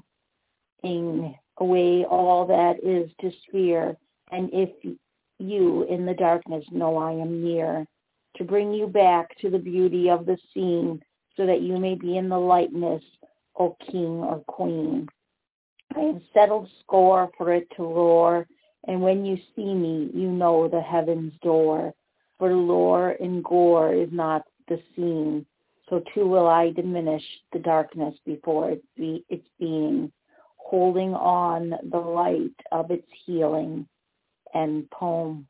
away all that is to sphere. And if you in the darkness know I am near, to bring you back to the beauty of the scene, so that you may be in the lightness, O king or queen. I have settled score for it to roar, and when you see me, you know the heaven's door. For lore and gore is not the scene, so too will I diminish the darkness before it be, its being, holding on the light of its healing and poem.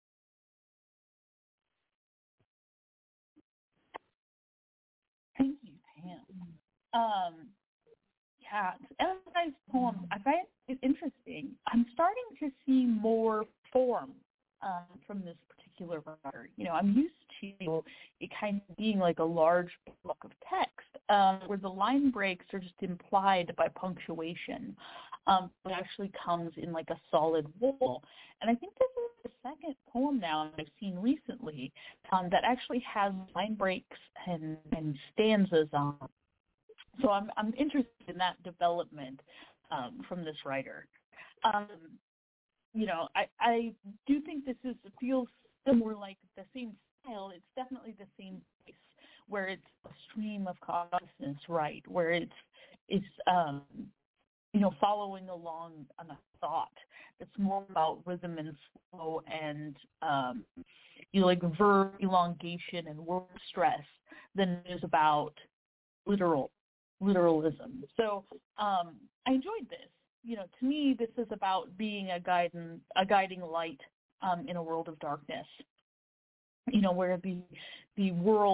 Thank you, Pam. Um, yeah, Ellie's poem, I find it interesting. I'm starting to see more form um, from this particular writer. You know, I'm used to it kind of being like a large block of text um, where the line breaks are just implied by punctuation. Um, it actually comes in like a solid wall. And I think this is the second poem now I've seen recently um, that actually has line breaks and, and stanzas on. So I'm I'm interested in that development um, from this writer. Um, you know, I, I do think this is feels more like the same style. It's definitely the same place where it's a stream of consciousness, right? Where it's it's um, you know following along on a thought. It's more about rhythm and flow and um, you know like verb elongation and word stress than it is about literal. literalism. So um, I enjoyed this. You know, to me, this is about being a guiding, a guiding light um, in a world of darkness. You know, where the the world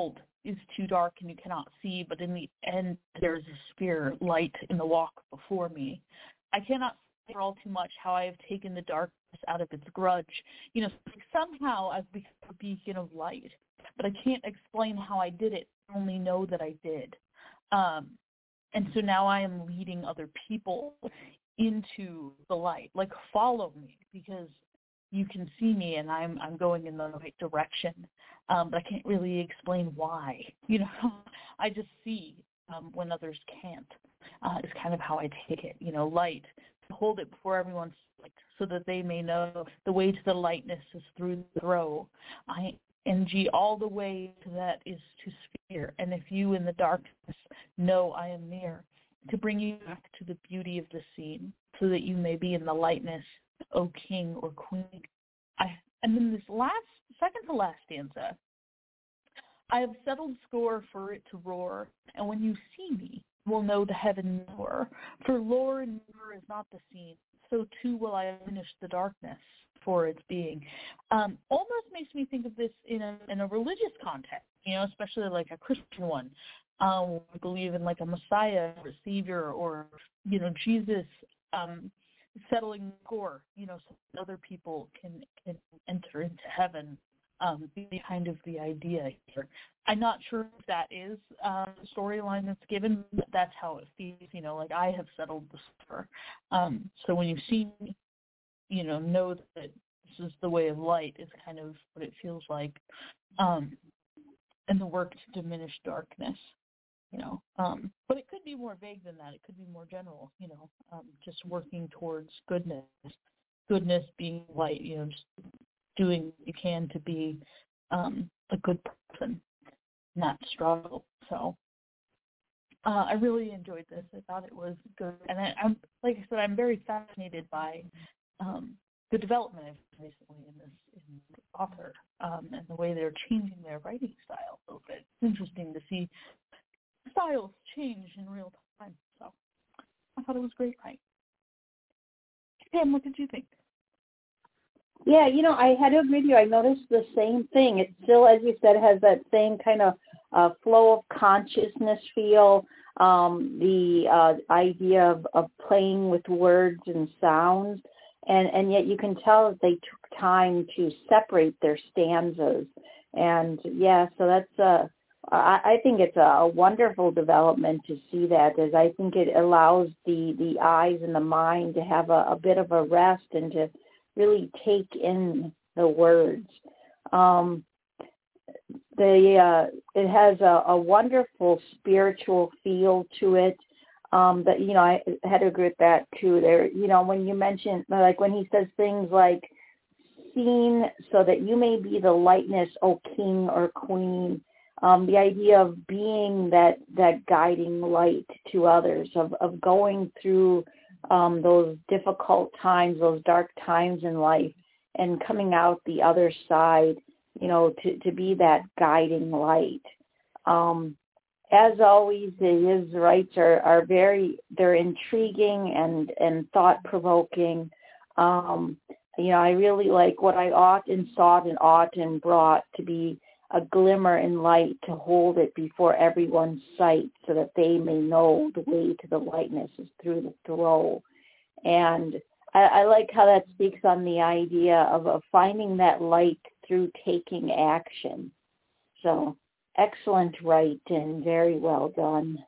is too dark and you cannot see, but in the end, there's a spirit light in the walk before me. I cannot say for all too much how I have taken the darkness out of its grudge. You know, somehow I've become a beacon of light, but I can't explain how I did it. I only know that I did. Um, and so now I am leading other people into the light. Like, follow me, because you can see me and I'm I'm going in the right direction. Um, but I can't really explain why. You know, I just see um, when others can't. Uh, is kind of how I take it. You know, light, hold it before everyone's sight, so that they may know the way to the lightness is through the throw. I N G, all the way to that is to sphere. And if you in the darkness know I am near, to bring you back to the beauty of the scene, so that you may be in the lightness, O king or queen. I, and then this last, second to last stanza, I have settled score for it to roar, and when you see me, will know the heaven more. For lore and mirror is not the scene, so too will I finish the darkness for its being. Um, almost makes me think of this in a in a religious context, you know, especially like a Christian one. Um, I believe in like a Messiah or a Savior, or, you know, Jesus um, settling score, you know, so that other people can, can enter into heaven. Um, be kind of the idea here. I'm not sure if that is uh, the storyline that's given, but that's how it feels. You know, like I have settled the score. Um, so when you see me, you know, know that this is the way of light is kind of what it feels like. Um, and the work to diminish darkness, you know. Um, but it could be more vague than that. It could be more general, you know, um, just working towards goodness. Goodness being light, you know, just doing what you can to be um, a good person, not struggle. So uh, I really enjoyed this. I thought it was good. And I, I'm, like I said, I'm very fascinated by um, the development I've recently in this, in this author um, and the way they're changing their writing style a little bit. It's interesting to see styles change in real time. So I thought it was great, right? Pam, what did you think? Yeah, you know, I had to agree with you. I noticed the same thing. It still, as you said, has that same kind of uh, flow of consciousness feel, um, the uh, idea of, of playing with words and sounds, and, and yet you can tell that they took time to separate their stanzas. And, yeah, so that's, uh, I, I think it's a wonderful development to see that, as I think it allows the, the eyes and the mind to have a, a bit of a rest and to really take in the words. Um, the uh, it has a, a wonderful spiritual feel to it. Um, that, you know, I had to agree with that too. There, you know, when you mentioned, like when he says things like, "Seen so that you may be the lightness, O king or queen." Um, the idea of being that that guiding light to others, of of going through Um, those difficult times, those dark times in life, and coming out the other side, you know, to, to be that guiding light. Um, as always, his writes are, are very, they're intriguing and, and thought-provoking. Um, you know, I really like what I ought and sought and ought and brought to be a glimmer in light, to hold it before everyone's sight, so that they may know the way to the lightness is through the throw. And I, I like how that speaks on the idea of, of finding that light through taking action. So excellent write and very well done.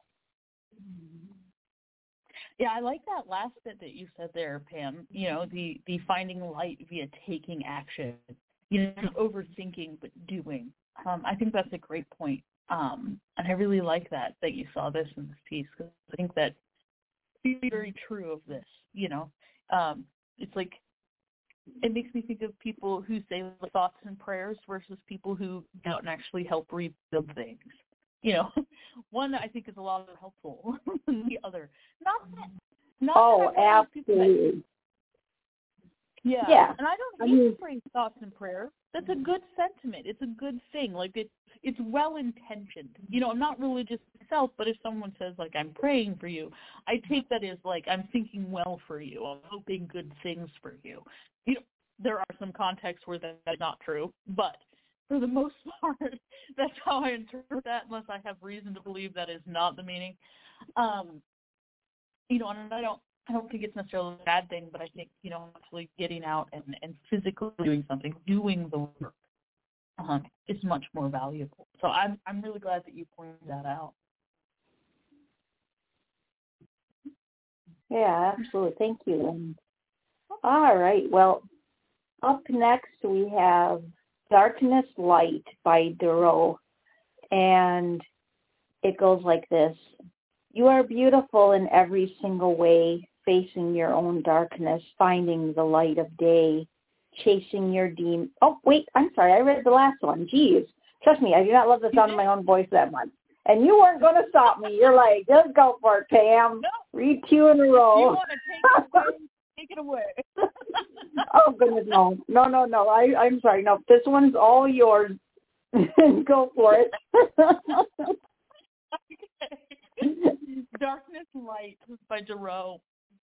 Yeah, I like that last bit that you said there, Pam. You know, the, the finding light via taking action. You know, not overthinking, but doing. Um, I think that's a great point. Um, and I really like that, that you saw this in this piece, because I think that it's very true of this, you know. Um, it's like, it makes me think of people who say thoughts and prayers versus people who go out and actually help rebuild things. You know, one I think is a lot more helpful than the other. Not that, not oh, that absolutely. Yeah. yeah. And I don't I hate mean, praying thoughts and prayers. That's a good sentiment. It's a good thing. Like, it, it's well-intentioned. You know, I'm not religious myself, but if someone says, like, I'm praying for you, I take that as, like, I'm thinking well for you. I'm hoping good things for you. You know, there are some contexts where that's not true, but for the most part. That's how I interpret that, unless I have reason to believe that is not the meaning. Um, you know, and I don't, I don't think it's necessarily a bad thing, but I think, you know, actually getting out and, and physically doing something, doing the work, um, is much more valuable. So I'm, I'm really glad that you pointed that out. Yeah, absolutely. Thank you. And, all right. Well, up next we have Darkness Light by Duro, and it goes like this. You are beautiful in every single way, facing your own darkness, finding the light of day, chasing your demon. Oh, wait, I'm sorry. I read the last one. Jeez. Trust me, I do not love the sound of my own voice that much. And you weren't going to stop me. You're like, just go for it, Pam. No. Read two in a row. You want to take it away? Take it away. Oh, goodness, no. No, no, no. I, I'm sorry. No, this one's all yours. Go for it. Okay. Darkness Light by Duro.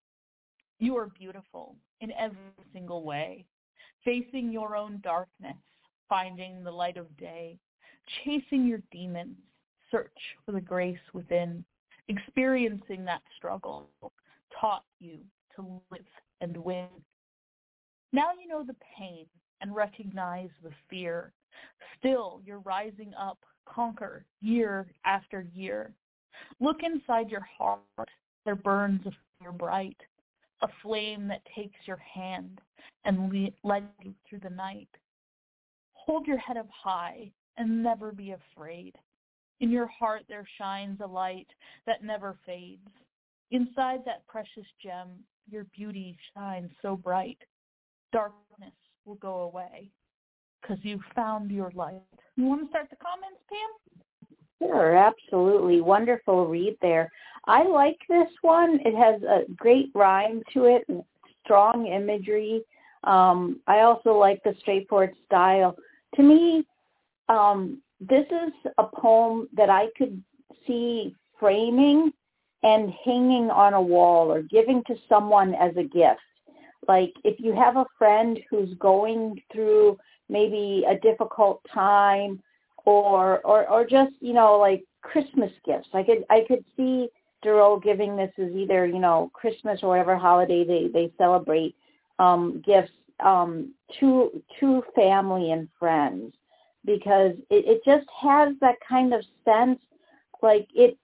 You are beautiful in every single way, facing your own darkness, finding the light of day, chasing your demons, search for the grace within, experiencing that struggle taught you to live and win. Now you know the pain and recognize the fear. Still, you're rising up, conquer year after year. Look inside your heart. There burns a fire bright, a flame that takes your hand and leads you through the night. Hold your head up high and never be afraid. In your heart there shines a light that never fades. Inside that precious gem, your beauty shines so bright. Darkness will go away because you found your light. You want to start the comments, Pam? Sure, absolutely. Wonderful read there. I like this one. It has a great rhyme to it, strong imagery. Um, I also like the straightforward style. To me, um, this is a poem that I could see framing and hanging on a wall or giving to someone as a gift. Like if you have a friend who's going through maybe a difficult time, or or or just, you know, like Christmas gifts. I could I could see Duro giving this as either, you know, Christmas or whatever holiday they, they celebrate, um, gifts um, to to family and friends, because it, it just has that kind of sense, like it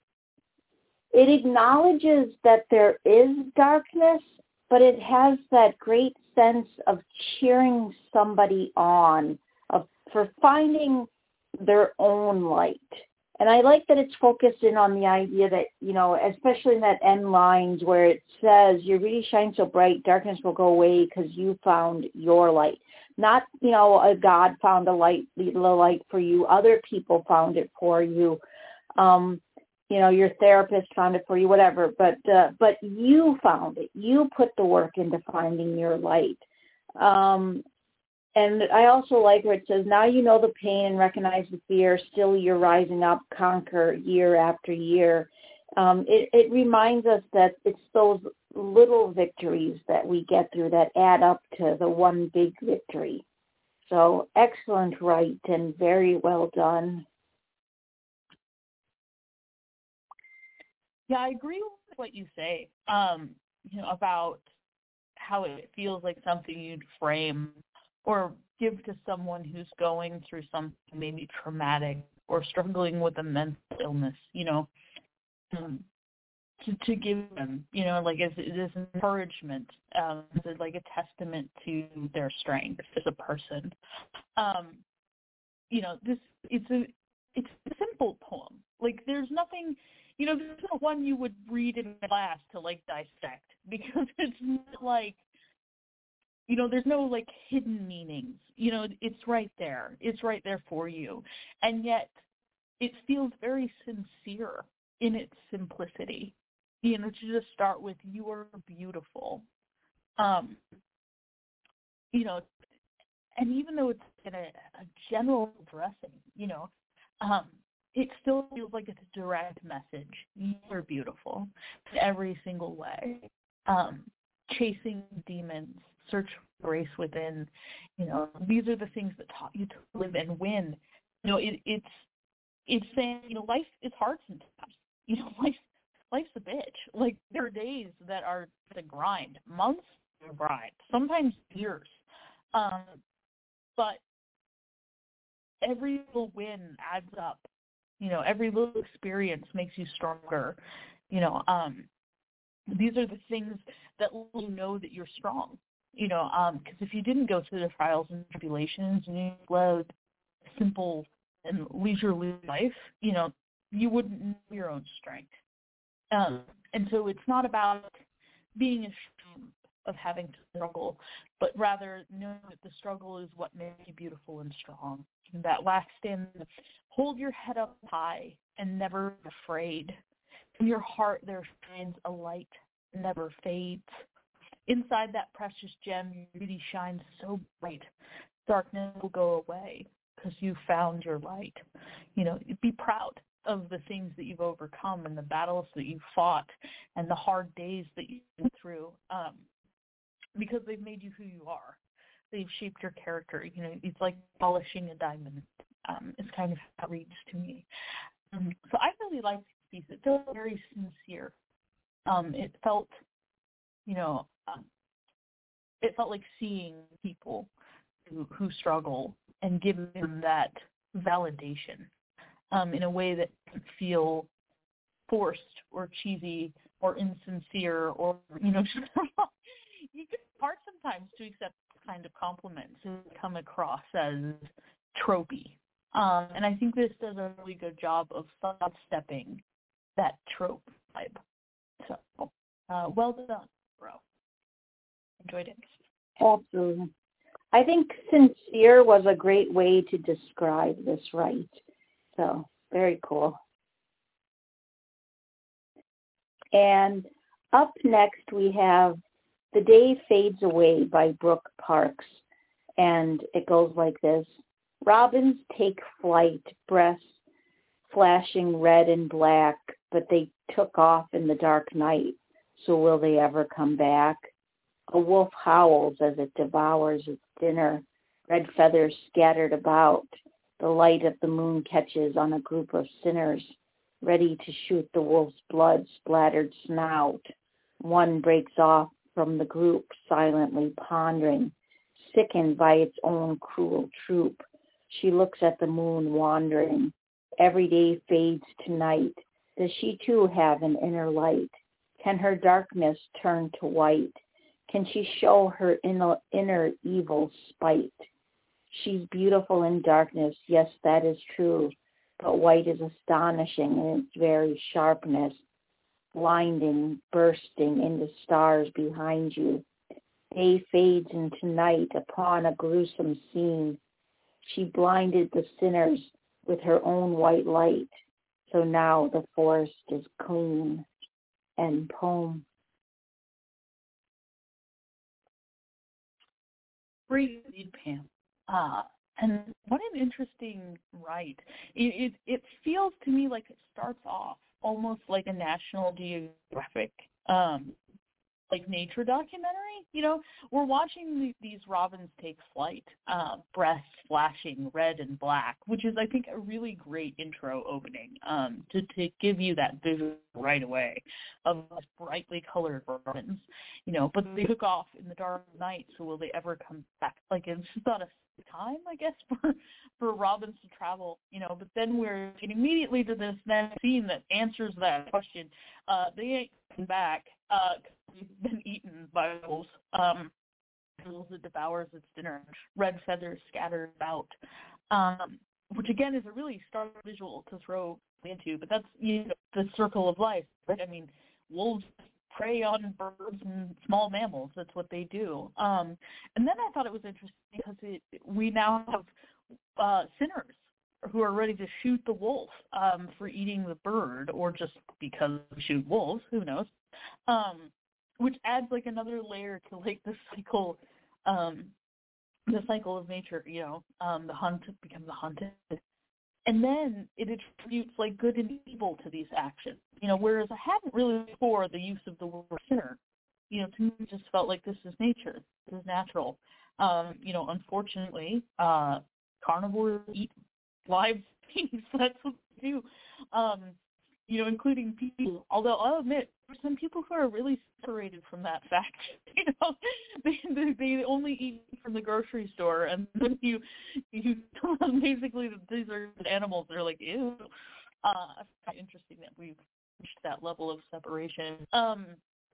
it acknowledges that there is darkness, but it has that great sense of cheering somebody on, of for finding their own light. And I like that it's focused in on the idea that, you know, especially in that end lines where it says, you really shine so bright, darkness will go away because you found your light. Not, you know, a God found a light, the light for you. Other people found it for you. Um, you know, your therapist found it for you, whatever. But uh, but you found it. You put the work into finding your light. Um, And I also like where it says, now you know the pain and recognize the fear, still you're rising up, conquer year after year. Um, it, it reminds us that it's those little victories that we get through that add up to the one big victory. So excellent write and very well done. Yeah, I agree with what you say, um, you know, about how it feels like something you'd frame or give to someone who's going through something maybe traumatic or struggling with a mental illness, you know, um, to, to give them, you know, like as this encouragement, um, as like a testament to their strength as a person. Um, you know, this it's a it's a simple poem. Like there's nothing, you know, this is not one you would read in class to like dissect, because it's not like, you know, there's no, like, hidden meanings. You know, it's right there. It's right there for you. And yet it feels very sincere in its simplicity. You know, to just start with, you are beautiful. Um, you know, and even though it's in a, a general addressing, you know, um, it still feels like it's a direct message. You are beautiful in every single way. Um, chasing demons, search for grace within. You know, these are the things that taught you to live and win. You know, it, it's it's saying, you know, life is hard sometimes. You know, life life's a bitch. Like, there are days that are the grind, months of grind, sometimes years. Um, but every little win adds up. You know, every little experience makes you stronger. You know, um, these are the things that let you know that you're strong. You know, because um, if you didn't go through the trials and tribulations and you led a simple and leisurely life, you know, you wouldn't know your own strength. Um, and so it's not about being ashamed of having to struggle, but rather knowing that the struggle is what makes you beautiful and strong. And that last stand, hold your head up high and never be afraid. In your heart there shines a light, never fades. Inside that precious gem, your beauty shines so bright. Darkness will go away because you found your light. You know, be proud of the things that you've overcome and the battles that you've fought and the hard days that you've been through, um, because they've made you who you are. They've shaped your character. You know, it's like polishing a diamond. Um, it's kind of how it reads to me. Um, so I really liked this piece. It felt very sincere. Um, it felt, you know, um, it felt like seeing people who, who struggle and giving them that validation um, in a way that doesn't feel forced or cheesy or insincere or, you know, just you get hard sometimes to accept kind of compliments that come across as tropey. Um, and I think this does a really good job of sidestepping that trope vibe. So, uh, well done, bro. Enjoyed it. Absolutely. I think sincere was a great way to describe this right. So, very cool. And up next we have The Day Fades Away by Brooke Parks. And it goes like this. Robins take flight, breasts flashing red and black, but they took off in the dark night. So will they ever come back? A wolf howls as it devours its dinner, red feathers scattered about. The light of the moon catches on a group of sinners, ready to shoot the wolf's blood-splattered snout. One breaks off from the group, silently pondering, sickened by its own cruel troop. She looks at the moon, wandering. Every day fades to night. Does she too have an inner light? Can her darkness turn to white? Can she show her inner, inner evil spite? She's beautiful in darkness, yes, that is true, but white is astonishing in its very sharpness, blinding, bursting into stars behind you. Day fades into night upon a gruesome scene. She blinded the sinners with her own white light, so now the forest is clean. And poem. Great read, Pam. Uh, and what an interesting write. It, it it feels to me like it starts off almost like a National Geographic, um, like nature documentary. You know, we're watching the, these robins take flight, uh, breasts flashing red and black, which is, I think, a really great intro opening um, to, to give you that visual right away of brightly colored robins. You know, but they took off in the dark night, so will they ever come back? Like, it's just not a time, I guess, for for robins to travel. You know, but then we're getting immediately to this next scene that answers that question. Uh, they ain't coming back. Uh, we've been eaten by wolves. Um, wolves that devours its dinner. Red feathers scattered about. Um, which again is a really stark visual to throw into, but that's, you know, the circle of life, right? I mean, wolves prey on birds and small mammals. That's what they do. Um, and then I thought it was interesting because it, we now have uh, sinners who are ready to shoot the wolf um, for eating the bird, or just because we shoot wolves, who knows, um, which adds like another layer to like the cycle, um, the cycle of nature, you know, um, the hunt becomes the hunted. And then it attributes like good and evil to these actions, you know, whereas I hadn't really before the use of the word sinner. You know, to me it just felt like this is nature. is natural. Um, you know, unfortunately, uh, carnivores eat live things. That's what they do. Um, you know, including people. Although I'll admit, there's some people who are really separated from that fact. You know, they they, they only eat from the grocery store, and then you you tell them basically that these are animals. They're like, ew. Uh, it's quite interesting that we've reached that level of separation. Um,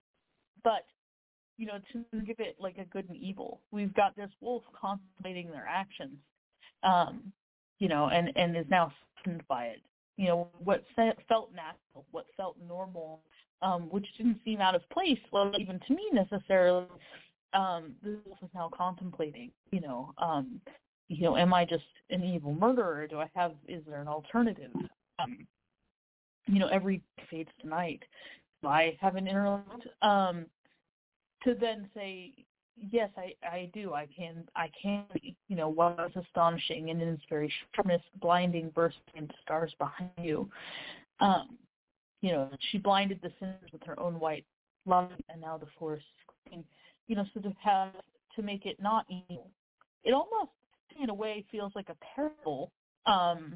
but you know, to give it like a good and evil, we've got this wolf contemplating their actions. Um, you know, and and is now threatened by it. You know, what felt natural, what felt normal, um, which didn't seem out of place, well, even to me necessarily, um, the wolf is now contemplating, you know, um, you know, am I just an evil murderer? Do I have, is there an alternative? Um, you know, every day fades to night. Do I have an inner um, to then say, yes, I, I do. I can, I can be. You know, what was astonishing and in its very sharpness, blinding, bursting into stars behind you. Um, you know, she blinded the sinners with her own white light, and now the forest is clean. You know, so to have, to make it not evil, it almost, in a way, feels like a parable, um,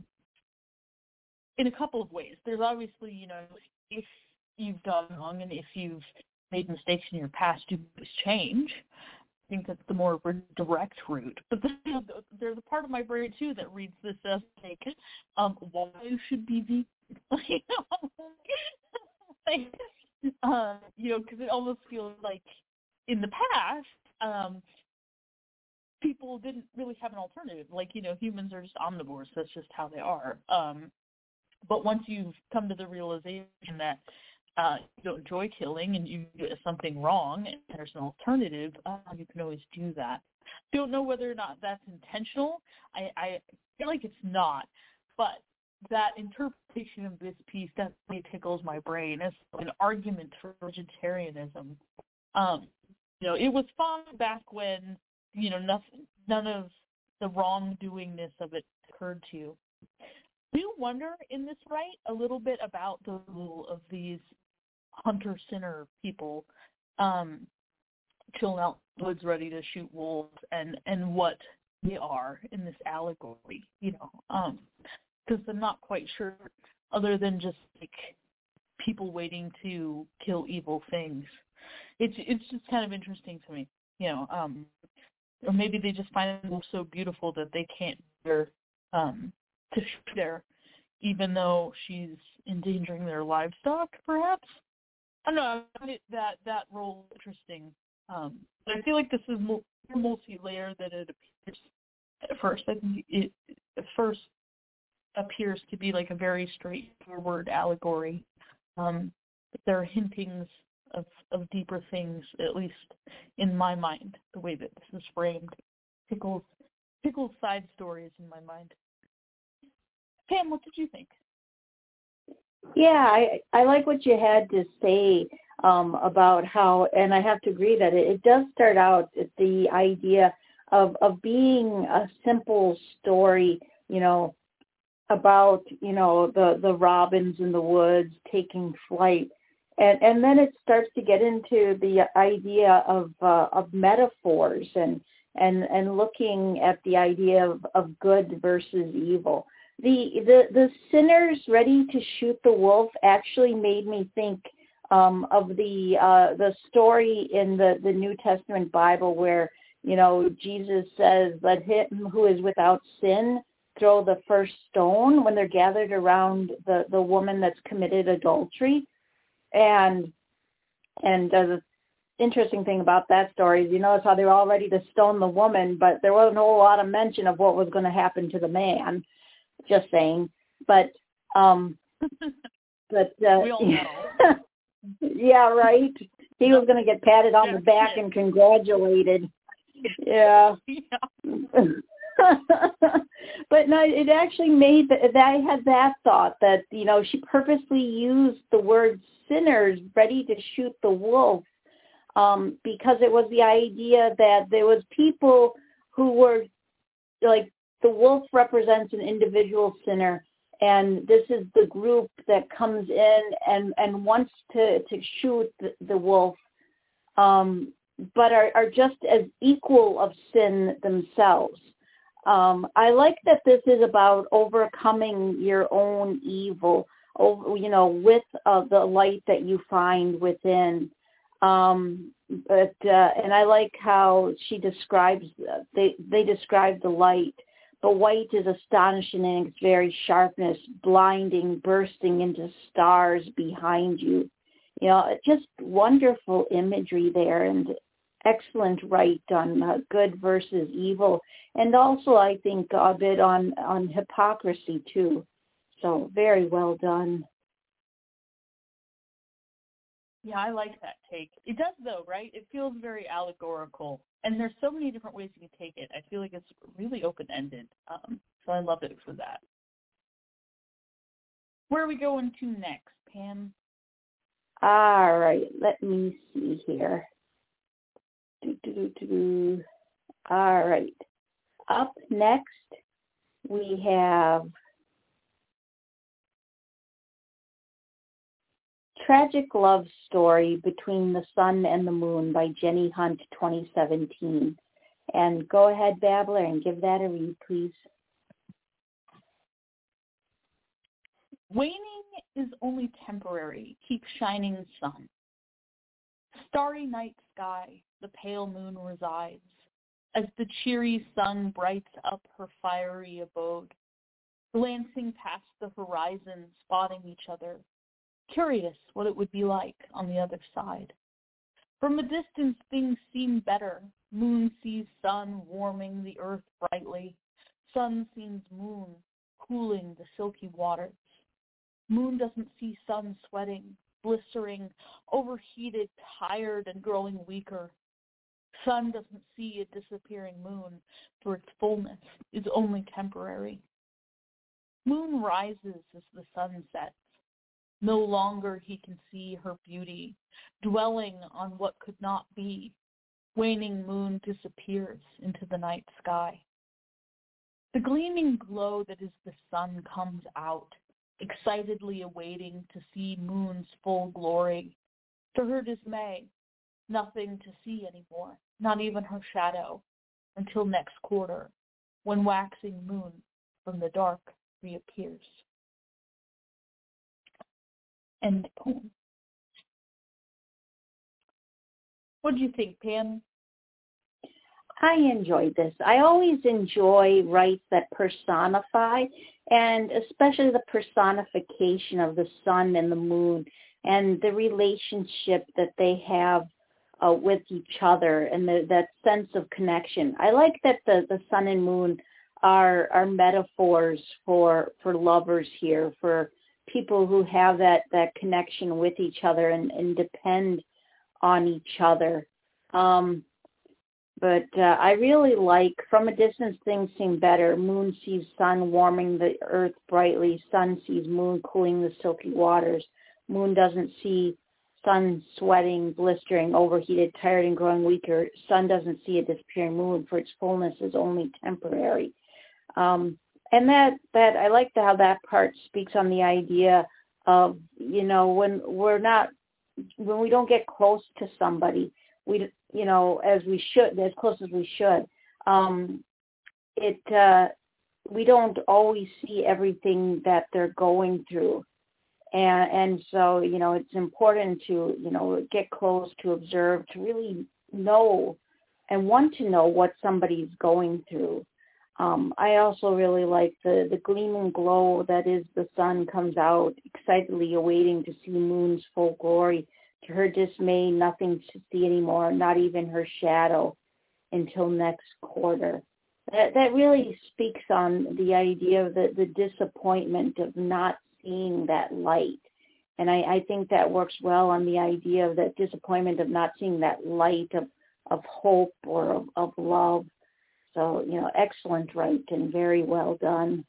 in a couple of ways. There's obviously, you know, if you've done wrong and if you've made mistakes in your past, you must change. I think that's the more direct route. But there's a part of my brain, too, that reads this as, like, um, why you should be vegan. You know? like, uh, you know, because it almost feels like in the past, um, people didn't really have an alternative. Like, you know, humans are just omnivores. That's just how they are. Um, but once you've come to the realization that Uh, you don't enjoy killing and you do something wrong and there's an alternative, uh, you can always do that. Don't know whether or not that's intentional. I, I feel like it's not, but that interpretation of this piece definitely tickles my brain as an argument for vegetarianism. Um, you know, it was fun back when, you know, nothing, none of the wrongdoingness of it occurred to you. Do you wonder in this right a little bit about the role of these hunter-sinner people um, chilling out in the woods ready to shoot wolves and, and what they are in this allegory, you know, because um, I'm not quite sure other than just like people waiting to kill evil things. It's it's just kind of interesting to me, you know, um, or maybe they just find it so beautiful that they can't bear um, to shoot there, even though she's endangering their livestock, perhaps. I don't know. I find it, that that role interesting. Um, but I feel like this is more multi-layered than it appears at first. I think it at first appears to be like a very straightforward allegory. Um, but there are hintings of, of deeper things, at least in my mind, the way that this is framed. Tickles, tickles side stories in my mind. Pam, what did you think? Yeah, I, I like what you had to say um, about how, and I have to agree that it, it does start out at the idea of, of being a simple story, you know, about, you know, the, the robins in the woods taking flight. And, and then it starts to get into the idea of uh, of metaphors and, and, and looking at the idea of, of good versus evil. The, the the sinners ready to shoot the wolf actually made me think um, of the uh, the story in the, the New Testament Bible where, you know, Jesus says, let him who is without sin throw the first stone when they're gathered around the, the woman that's committed adultery. And and uh, the interesting thing about that story is you notice how they were all ready to stone the woman, but there wasn't a whole lot of mention of what was going to happen to the man. Just saying, but um, but uh, we all know. Yeah, right. He was going to get patted on the back and congratulated. Yeah. yeah. But no, it actually made that I had that thought that, you know, she purposely used the word sinners ready to shoot the wolf um, because it was the idea that there was people who were like, the wolf represents an individual sinner, and this is the group that comes in and, and wants to, to shoot the, the wolf um, but are, are just as equal of sin themselves. Um, I like that this is about overcoming your own evil, over, you know, with uh, the light that you find within. Um, but uh, and I like how she describes uh, they they describe the light. The white is astonishing in its very sharpness, blinding, bursting into stars behind you. You know, just wonderful imagery there, and excellent write on uh, good versus evil, and also I think a bit on on hypocrisy too. So very well done. Yeah, I like that take. It does, though, right? It feels very allegorical, and there's so many different ways you can take it. I feel like it's really open-ended, um, so I love it for that. Where are we going to next, Pam? All right, let me see here. Do, do, do, do, do. All right. Up next, we have Tragic Love Story Between the Sun and the Moon by Jenny Hunt, twenty seventeen. And go ahead, Babbler, and give that a read, please. Waning is only temporary. Keep shining sun. Starry night sky, the pale moon resides, as the cheery sun brights up her fiery abode, glancing past the horizon, spotting each other, curious what it would be like on the other side. From a distance things seem better. Moon sees sun warming the earth brightly. Sun sees moon cooling the silky waters. Moon doesn't see sun sweating, blistering, overheated, tired, and growing weaker. Sun doesn't see a disappearing moon, for its fullness is only temporary. Moon rises as the sun sets. No longer he can see her beauty, dwelling on what could not be. Waning moon disappears into the night sky. The gleaming glow that is the sun comes out, excitedly awaiting to see moon's full glory. To her dismay, nothing to see anymore, not even her shadow, until next quarter, when waxing moon from the dark reappears. End poem. What do you think, Pam? I enjoyed this. I always enjoy rites that personify, and especially the personification of the sun and the moon and the relationship that they have uh, with each other and the, that sense of connection. I like that the, the sun and moon are are metaphors for for lovers here, for people who have that, that connection with each other and, and depend on each other. Um, but uh, I really like, from a distance things seem better. Moon sees sun warming the earth brightly. Sun sees moon cooling the silky waters. Moon doesn't see sun sweating, blistering, overheated, tired, and growing weaker. Sun doesn't see a disappearing moon, for its fullness is only temporary. Um, and that, that I like the, how that part speaks on the idea of, you know, when we're not, when we don't get close to somebody, we, you know, as we should, as close as we should, um, it, uh, we don't always see everything that they're going through. And, and so, you know, it's important to, you know, get close, to observe, to really know and want to know what somebody's going through. Um, I also really like the, the gleaming glow that is the sun comes out, excitedly awaiting to see moon's full glory. To her dismay, nothing to see anymore, not even her shadow, until next quarter. That, that really speaks on the idea of the, the disappointment of not seeing that light. And I, I think that works well on the idea of that disappointment of not seeing that light of, of hope or of, of love. So, you know, excellent right and very well done.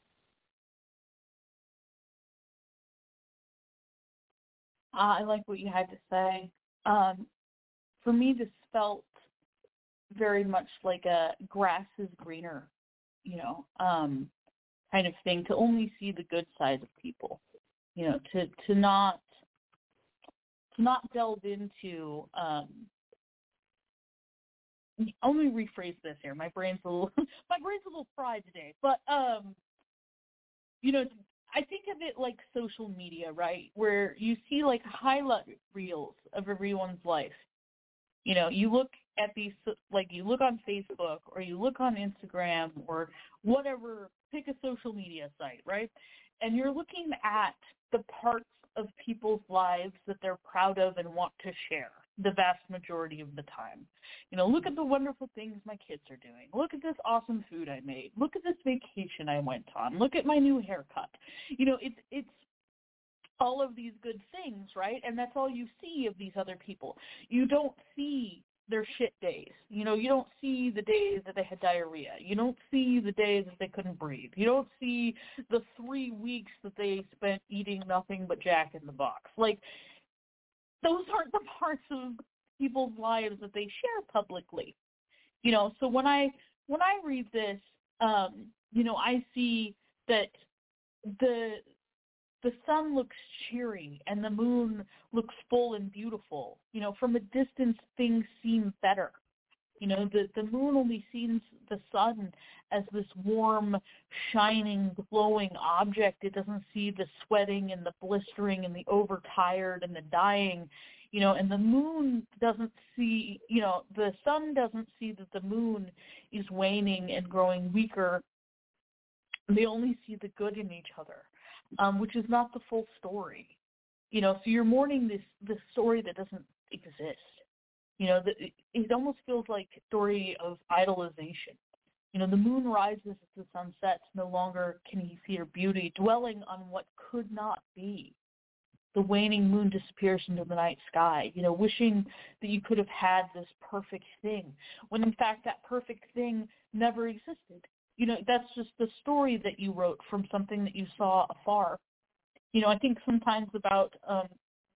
Uh, I like what you had to say. Um, for me, this felt very much like a grass is greener, you know, um, kind of thing, to only see the good side of people, you know, to, to not to not delve into um, let me rephrase this here. My brain's a little, my brain's a little fried today. But, um, you know, I think of it like social media, right, where you see, like, highlight reels of everyone's life. You know, you look at these, like, you look on Facebook or you look on Instagram or whatever, pick a social media site, right? And you're looking at the parts of people's lives that they're proud of and want to share the vast majority of the time. You know, look at the wonderful things my kids are doing. Look at this awesome food I made. Look at this vacation I went on. Look at my new haircut. You know, it's it's all of these good things, right? And that's all you see of these other people. You don't see their shit days. You know, you don't see the days that they had diarrhea. You don't see the days that they couldn't breathe. You don't see the three weeks that they spent eating nothing but Jack in the Box. Like, those aren't the parts of people's lives that they share publicly. You know, so when I when I read this, um, you know, I see that the the sun looks cheery and the moon looks full and beautiful. You know, from a distance, things seem better. You know, the, the moon only sees the sun as this warm, shining, glowing object. It doesn't see the sweating and the blistering and the overtired and the dying. You know, and the moon doesn't see, you know, the sun doesn't see that the moon is waning and growing weaker. They only see the good in each other. Um, which is not the full story, you know. So you're mourning this this story that doesn't exist. You know, the, it, it almost feels like a story of idolization. You know, the moon rises as the sun sets. No longer can he see her beauty, dwelling on what could not be. The waning moon disappears into the night sky. You know, wishing that you could have had this perfect thing, when in fact that perfect thing never existed. You know, that's just the story that you wrote from something that you saw afar. You know, I think sometimes about um,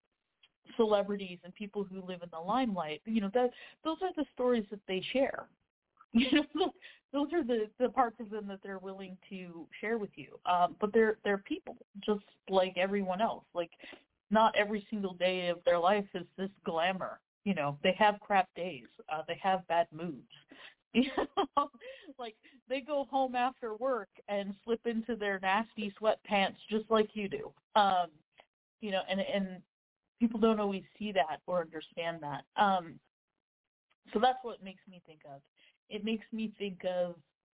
celebrities and people who live in the limelight, you know, that those are the stories that they share. You know, those are the, the parts of them that they're willing to share with you. Um, but they're they're people, just like everyone else. Like, not every single day of their life is this glamour. You know, they have crap days. Uh, they have bad moods. You know, like, they go home after work and slip into their nasty sweatpants just like you do. Um, you know, and and people don't always see that or understand that. Um, so that's what it makes me think of. It makes me think of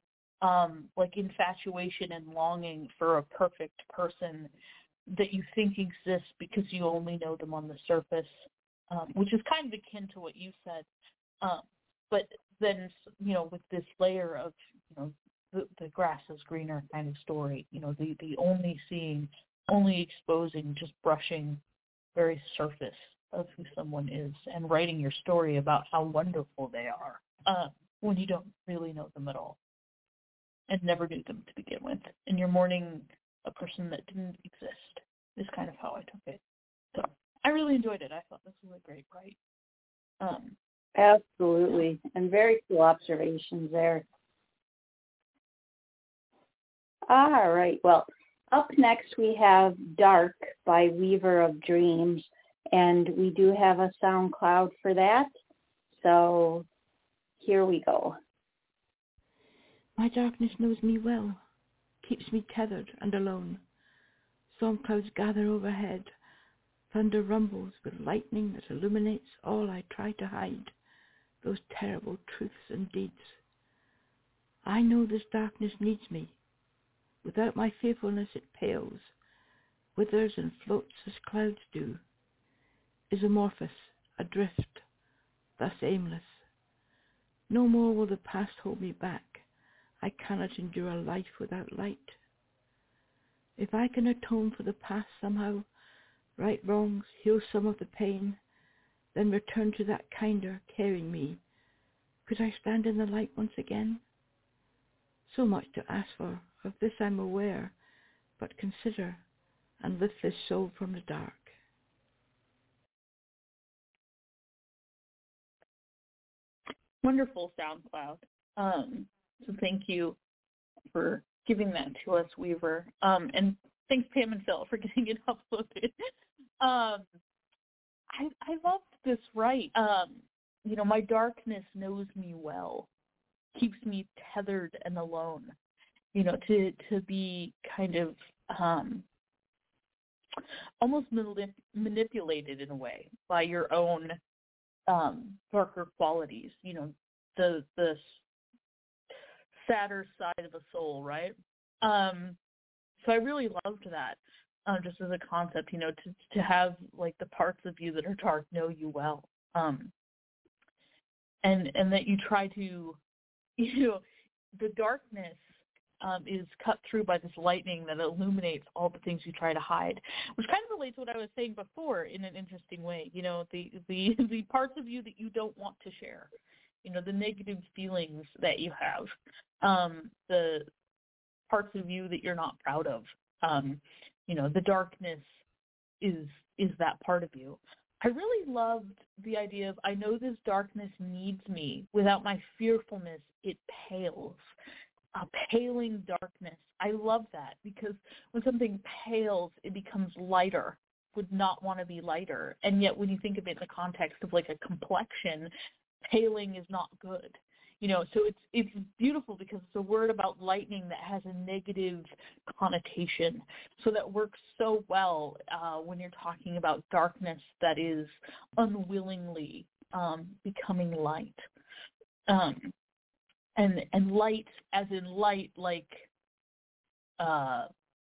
um, like infatuation and longing for a perfect person that you think exists because you only know them on the surface, um, which is kind of akin to what you said. Um, but then, you know, with this layer of, you know, the, the grass is greener kind of story, you know, the, the only seeing, only exposing, just brushing very surface of who someone is and writing your story about how wonderful they are uh, when you don't really know them at all and never knew them to begin with. And you're mourning a person that didn't exist is kind of how I took it. So I really enjoyed it. I thought this was a great write. Um, Absolutely. And very cool observations there. All right. Well, up next we have Dark by Weaver of Dreams, and we do have a SoundCloud for that. So here we go. My darkness knows me well, keeps me tethered and alone. Storm clouds gather overhead, thunder rumbles with lightning that illuminates all I try to hide, those terrible truths and deeds. I know this darkness needs me. Without my faithfulness it pales, withers and floats as clouds do, is amorphous, adrift, thus aimless. No more will the past hold me back. I cannot endure a life without light. If I can atone for the past somehow, right wrongs, heal some of the pain, then return to that kinder, caring me, could I stand in the light once again? So much to ask for, of this I'm aware, but consider and lift this soul from the dark. Wonderful SoundCloud. Um, so thank you for giving that to us, Weaver. Um, and thanks, Pam and Phil, for getting it uploaded. um, I, I loved this write. Um, you know, my darkness knows me well, keeps me tethered and alone, you know, to, to be kind of um, almost manip- manipulated in a way by your own um, darker qualities, you know, the the sadder side of a soul, right? Um, so I really loved that, um, just as a concept, you know, to to have like the parts of you that are dark know you well, um, and and that you try to, you know, the darkness um, is cut through by this lightning that illuminates all the things you try to hide, which kind of relates to what I was saying before in an interesting way. You know, the the the parts of you that you don't want to share, you know, the negative feelings that you have, um, the parts of you that you're not proud of. Um, you know, the darkness is is that part of you. I really loved the idea of, I know this darkness needs me. Without my fearfulness, it pales. A paling darkness. I love that, because when something pales, it becomes lighter. Would not want to be lighter. And yet when you think of it in the context of like a complexion, paling is not good. You know, so it's it's beautiful because it's a word about lightning that has a negative connotation. So that works so well uh, when you're talking about darkness that is unwillingly um, becoming light. Um, and and light as in light, like uh,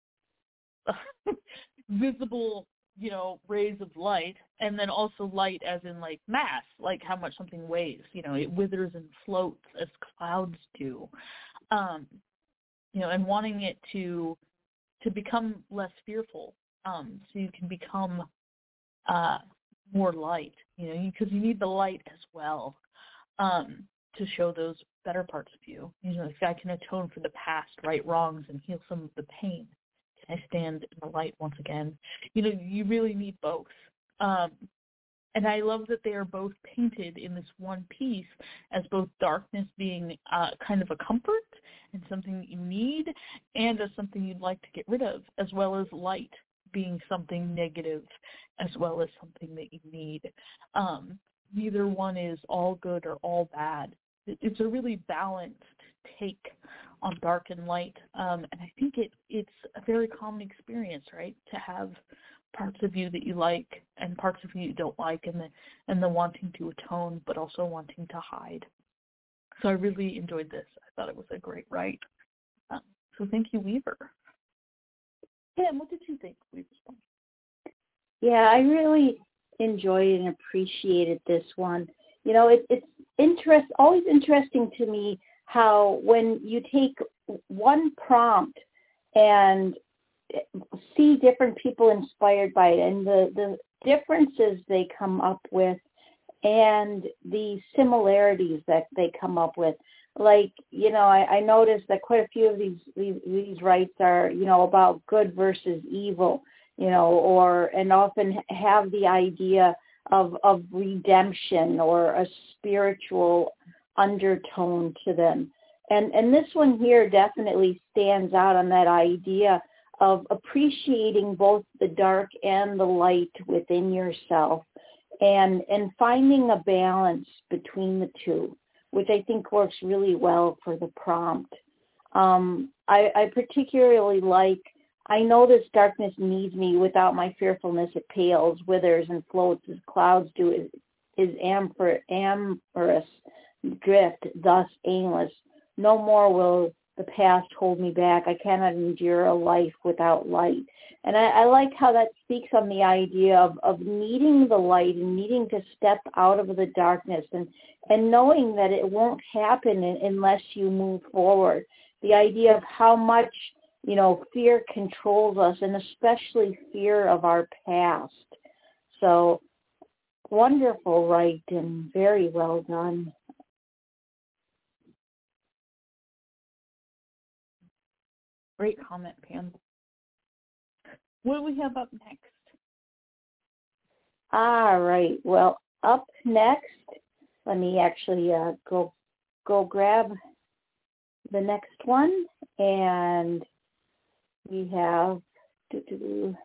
visible, you know, rays of light, and then also light as in like mass, like how much something weighs. You know, it withers and floats as clouds do. Um, you know, and wanting it to to become less fearful, um, so you can become uh, more light. You know, because you, you need the light as well. Um, to show those better parts of you. You know, if I can atone for the past, right wrongs, and heal some of the pain, can I stand in the light once again? You know, you really need both. Um, and I love that they are both painted in this one piece as both darkness being uh, kind of a comfort and something that you need, and as something you'd like to get rid of, as well as light being something negative, as well as something that you need. Um, neither one is all good or all bad. It's a really balanced take on dark and light, um, and I think it it's a very common experience, right? To have parts of you that you like and parts of you you don't like, and the and the wanting to atone, but also wanting to hide. So I really enjoyed this. I thought it was a great write. Um, so thank you, Weaver. Pam, what did you think, Weaver? Yeah, I really enjoyed and appreciated this one. You know, it, it's interest always interesting to me how when you take one prompt and see different people inspired by it, and the, the differences they come up with and the similarities that they come up with. Like, you know, I, I noticed that quite a few of these, these these rights are, you know, about good versus evil, you know, or and often have the idea of of redemption or a spiritual undertone to them. And and this one here definitely stands out on that idea of appreciating both the dark and the light within yourself, and and finding a balance between the two, which I think works really well for the prompt. Um, I, I particularly like, I know this darkness needs me. Without my fearfulness it pales, withers, and floats as clouds do. Is, is amber, amorous drift, thus aimless. No more will the past hold me back. I cannot endure a life without light. And I, I like how that speaks on the idea of, of needing the light and needing to step out of the darkness, and, and knowing that it won't happen unless you move forward. The idea of how much, you know, fear controls us, and especially fear of our past. So wonderful, right, and very well done. Great comment, Pam. What do we have up next? All right. Well, up next, let me actually uh, go go grab the next one, and we have doo-doo-doo.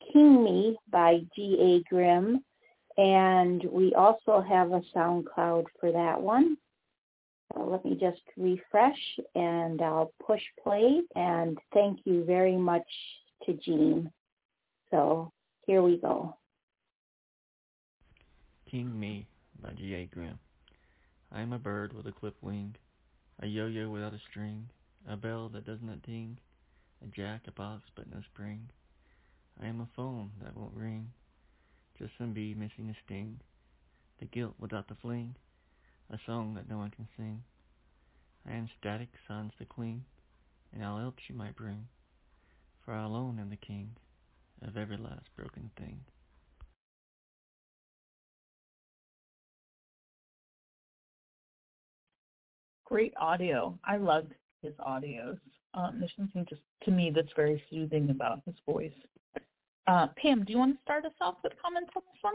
King Me by G A. Grimm. And we also have a SoundCloud for that one. So let me just refresh and I'll push play. And thank you very much to Jean. So here we go. King Me by G A. Grimm. I am a bird with a clipped wing, a yo-yo without a string, a bell that does not ting, a jack, a box, but no spring. I am a phone that won't ring, just some bee missing a sting, the guilt without the fling, a song that no one can sing. I am static, sans to cling, and all else you might bring, for I alone am the king of every last broken thing. Great audio. I loved his audios. Um, there's something just to me that's very soothing about his voice. Uh, Pam, do you want to start us off with comments on this one?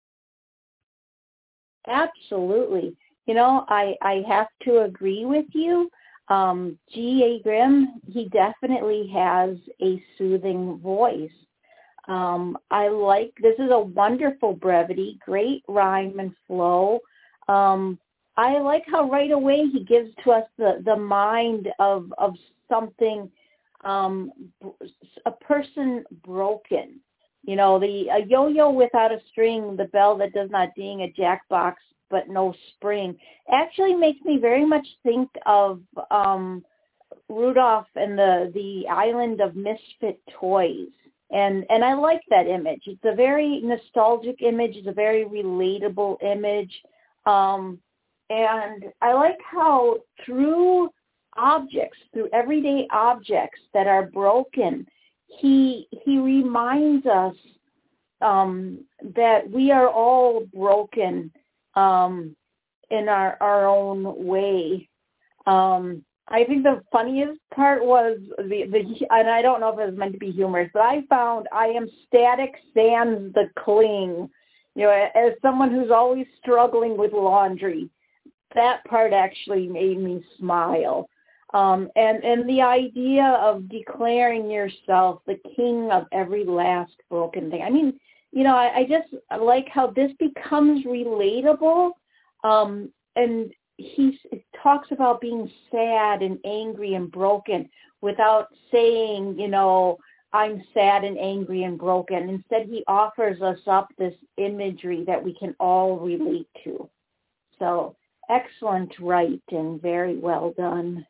Absolutely. You know, I, I have to agree with you. Um, G A. Grimm, he definitely has a soothing voice. Um, I like, this is a wonderful brevity, great rhyme and flow. Um, I like how right away he gives to us the, the mind of, of something, um, a person broken. You know, the a yo-yo without a string, the bell that does not ding, a jackbox but no spring, actually makes me very much think of um, Rudolph and the, the Island of Misfit Toys. And and I like that image. It's a very nostalgic image. It's a very relatable image. Um, and I like how through objects, through everyday objects that are broken, he he reminds us um, that we are all broken um, in our, our own way. Um, I think the funniest part was the, the, and I don't know if it was meant to be humorous, but I found I am static sans the cling. You know, as someone who's always struggling with laundry, that part actually made me smile. Um, and, and the idea of declaring yourself the king of every last broken thing. I mean, you know, I, I just like how this becomes relatable. Um, and he talks about being sad and angry and broken without saying, you know, I'm sad and angry and broken. Instead, he offers us up this imagery that we can all relate to. So excellent writing, very well done.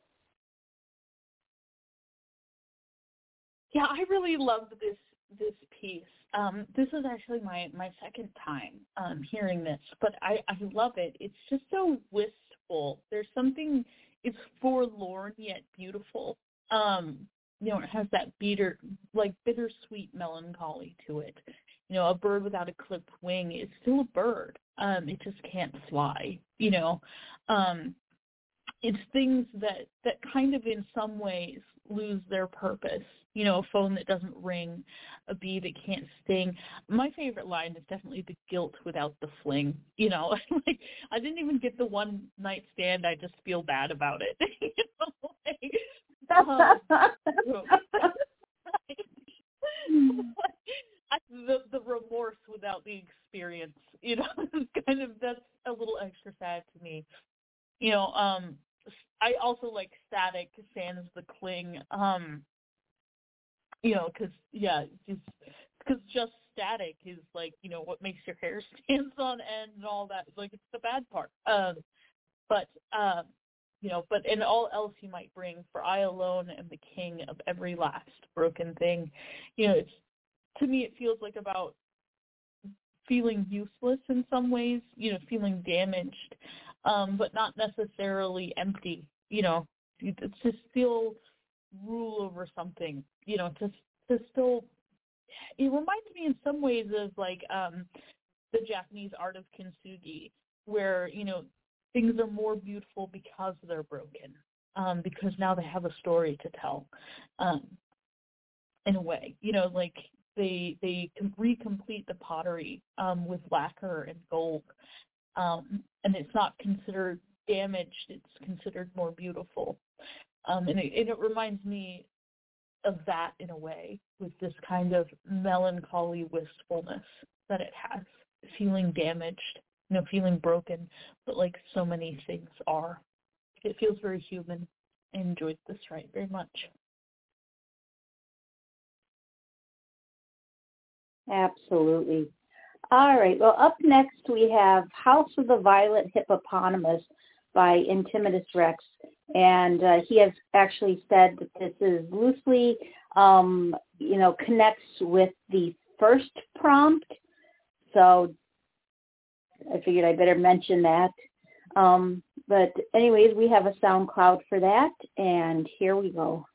Yeah, I really loved this this piece. Um, this is actually my, my second time um, hearing this, but I, I love it. It's just so wistful. There's something, it's forlorn yet beautiful. Um, you know, it has that bitter, like bittersweet melancholy to it. You know, a bird without a clipped wing is still a bird. Um, it just can't fly, you know. Um, it's things that, that kind of in some ways lose their purpose. You know, a phone that doesn't ring, a bee that can't sting. My favorite line is definitely the guilt without the fling. You know, like I didn't even get the one night stand. I just feel bad about it. You know, like, um, the the remorse without the experience. You know, kind of that's a little extra sad to me. You know, um, I also like static sans the cling. Um, You know, because, yeah, just because just static is, like, you know, what makes your hair stand on end and all that. Like, it's the bad part. Um, but, um, you know, but in all else you might bring, for I alone am the king of every last broken thing. You know, it's, to me it feels like about feeling useless in some ways, you know, feeling damaged, um, but not necessarily empty, you know. It's to still rule over something, you know, to to still, it reminds me in some ways of like um, the Japanese art of kintsugi, where, you know, things are more beautiful because they're broken, um, because now they have a story to tell, um, in a way, you know, like they they can recomplete the pottery um, with lacquer and gold, um, and it's not considered damaged, it's considered more beautiful. Um, and, it, and it reminds me of that in a way, with this kind of melancholy wistfulness that it has, feeling damaged, you know, feeling broken, but like so many things are. It feels very human. I enjoyed this right very much. Absolutely. All right. Well, up next we have House of the Violet Hippopotamus by Intimitus Rex. And uh, he has actually said that this is loosely, um, you know, connects with the first prompt. So I figured I better mention that. Um, but anyways, we have a SoundCloud for that. And here we go.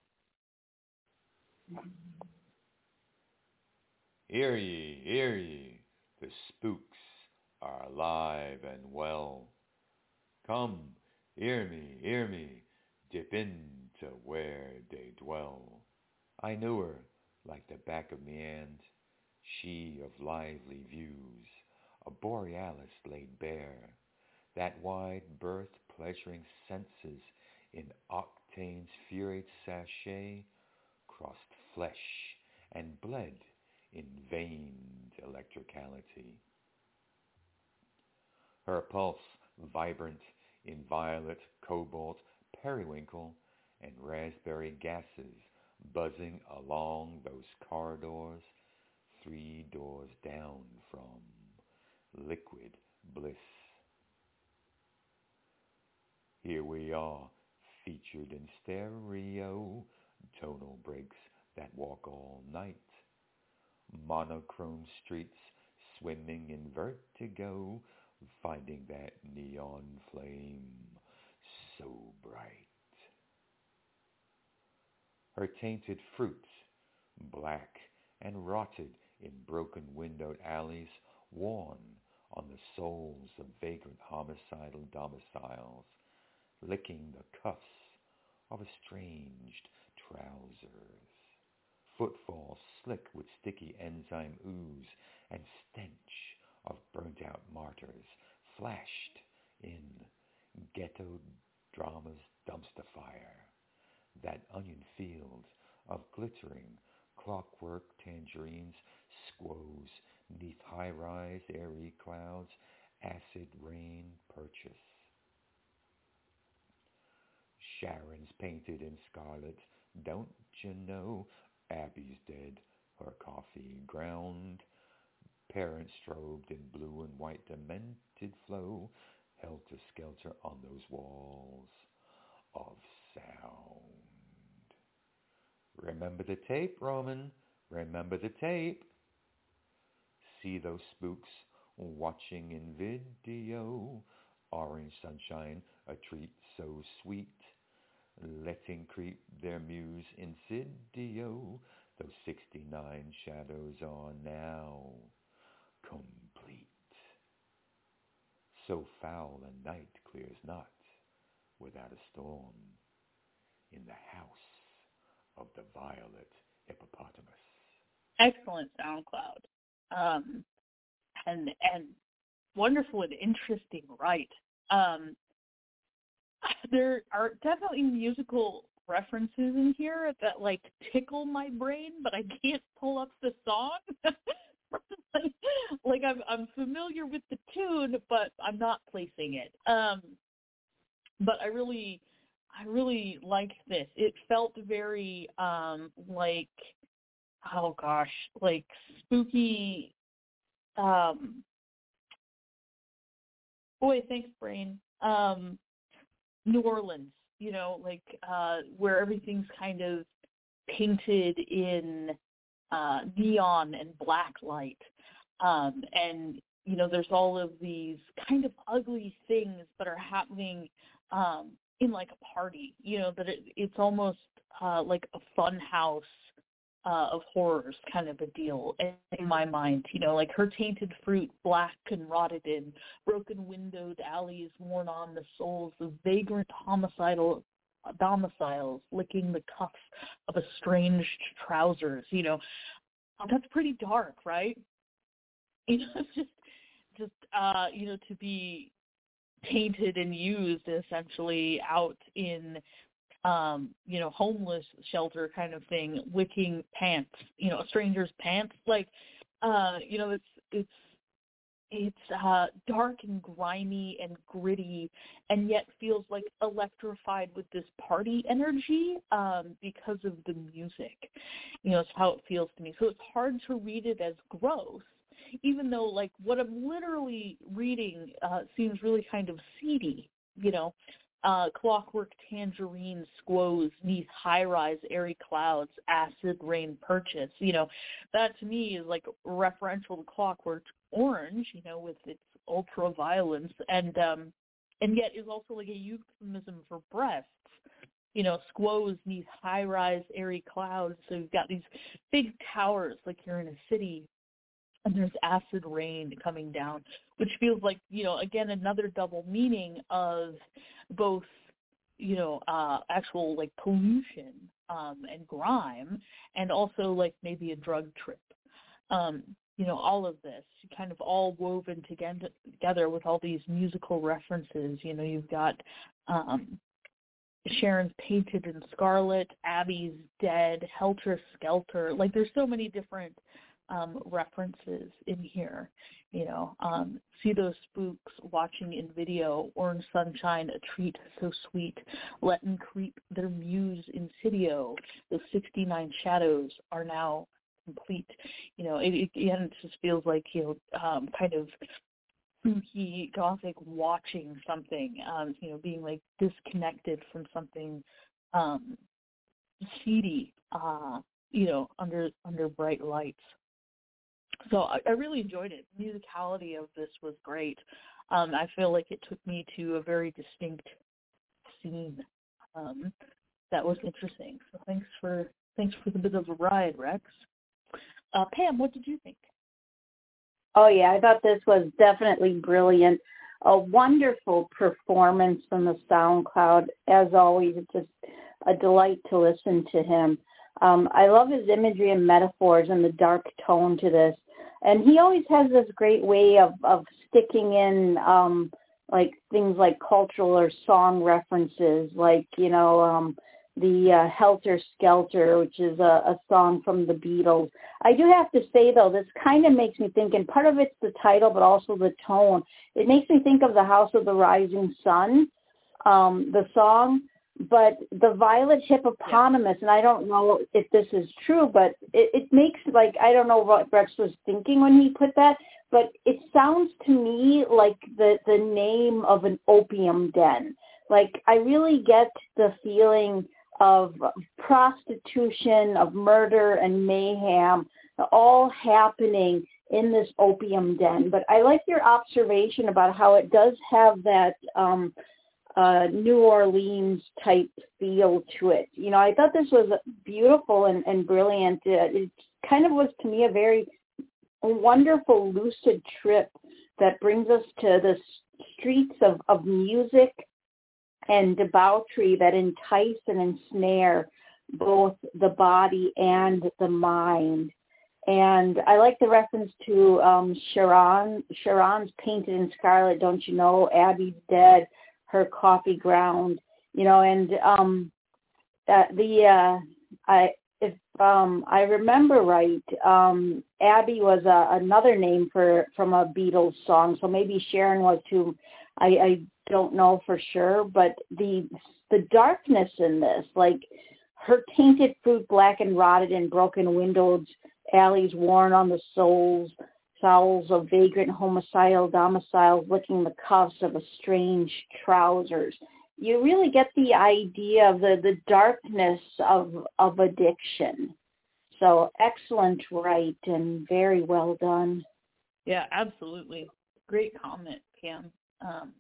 Hear ye, hear ye, the spooks are alive and well. Come, hear me, hear me, dip into where they dwell. I knew her like the back of me hand, she of lively views, a borealis laid bare, that wide berth pleasuring senses in octane's furate sachet, crossed flesh and bled in veined electricality. Her pulse vibrant in violet, cobalt, periwinkle, and raspberry gases buzzing along those corridors, three doors down from liquid bliss. Here we are, featured in stereo, tonal breaks that walk all night, monochrome streets swimming in vertigo, finding that neon flame so bright. Her tainted fruits, black and rotted in broken windowed alleys, worn on the souls of vagrant homicidal domiciles, licking the cuffs of estranged trousers. Footfalls slick with sticky enzyme ooze and stench of burnt-out martyrs flashed in ghetto drama's dumpster fire. That onion field of glittering clockwork tangerines squoze neath high-rise airy clouds, acid rain purchase. Sharon's painted in scarlet, don't you know? Abby's dead, her coffee ground. Parents strobed in blue and white demented flow, helter-skelter on those walls of sound. Remember the tape, Roman, remember the tape. See those spooks watching in video, orange sunshine, a treat so sweet, letting creep their muse insidio, those sixty-nine shadows are now complete. So foul a night clears not without a storm in the house of the violet hippopotamus. Excellent SoundCloud. Um, and and wonderful and interesting, right? Um, there are definitely musical references in here that like tickle my brain, but I can't pull up the song. like, like I'm I'm familiar with the tune, but I'm not placing it. Um, but I really I really liked this. It felt very um like oh gosh, like spooky. Um, boy, thanks, brain. Um, New Orleans, you know, like uh, where everything's kind of painted in uh, neon and black light. Um, and, you know, there's all of these kind of ugly things that are happening um, in like a party, you know, that it, it's almost uh, like a fun house uh, of horrors kind of a deal in, in my mind, you know, like her tainted fruit, black and rotted in, broken windowed alleys worn on the souls of vagrant homicidal domiciles, licking the cuffs of estranged trousers, you know, that's pretty dark, right? You know, it's just, just, uh, you know, to be tainted and used essentially out in um, you know, homeless shelter kind of thing, licking pants, you know, a stranger's pants. Like, uh, you know, it's it's it's uh, dark and grimy and gritty, and yet feels like electrified with this party energy um, because of the music. You know, it's how it feels to me. So it's hard to read it as gross, even though, like, what I'm literally reading uh, seems really kind of seedy, you know. Uh, clockwork tangerine squoze, neath high-rise airy clouds, acid rain purchase. You know, that to me is like referential to Clockwork Orange, you know, with its ultra-violence, and um, and yet is also like a euphemism for breasts. You know, squoze, neath high-rise airy clouds. So you've got these big towers like you're in a city, and there's acid rain coming down, which feels like, you know, again, another double meaning of both, you know, uh, actual, like, pollution um, and grime, and also, like, maybe a drug trip. Um, you know, all of this kind of all woven together, together with all these musical references. You know, you've got um, Sharon's Painted in Scarlet, Abby's Dead, Helter Skelter. Like, there's so many different Um, references in here, you know, um, see those spooks watching in video, orange sunshine, a treat so sweet, letting creep their muse insidio, the sixty-nine shadows are now complete. You know, it, it, again, it just feels like, you know, um, kind of spooky, gothic watching something, um, you know, being like disconnected from something um, seedy, uh, you know, under under bright lights. So I, I really enjoyed it. The musicality of this was great. Um, I feel like it took me to a very distinct scene um, that was interesting. So thanks for thanks for the bit of a ride, Rex. Uh, Pam, what did you think? Oh, yeah, I thought this was definitely brilliant. A wonderful performance from the SoundCloud. As always, it's just a delight to listen to him. Um, I love his imagery and metaphors and the dark tone to this. And he always has this great way of, of sticking in um, like things like cultural or song references, like, you know, um, the uh, Helter Skelter, which is a, a song from the Beatles. I do have to say, though, this kind of makes me think, and part of it's the title, but also the tone. It makes me think of the House of the Rising Sun, um, the song. But the Violet Hippopotamus, and I don't know if this is true, but it, it makes, like, I don't know what Rex was thinking when he put that, but it sounds to me like the, the name of an opium den. Like, I really get the feeling of prostitution, of murder and mayhem, all happening in this opium den. But I like your observation about how it does have that um, uh, New Orleans type feel to it. You know, I thought this was beautiful and, and brilliant. Uh, it kind of was, to me, a very wonderful, lucid trip that brings us to the streets of, of music and debauchery that entice and ensnare both the body and the mind. And I like the reference to um, Sharon. Sharon's Painted in Scarlet, don't you know? Abby's Dead, her coffee ground. You know, and um, uh, the uh, I if um, I remember right, um, Abby was a, another name for from a Beatles song. So maybe Sharon was too. I, I don't know for sure, but the the darkness in this, like her tainted fruit, black and rotted and broken windows, alleys worn on the souls, souls of vagrant homicidal domiciles licking the cuffs of a strange trousers. You really get the idea of the, the darkness of of addiction. So excellent write and very well done. Yeah, absolutely. Great comment, Pam. Um,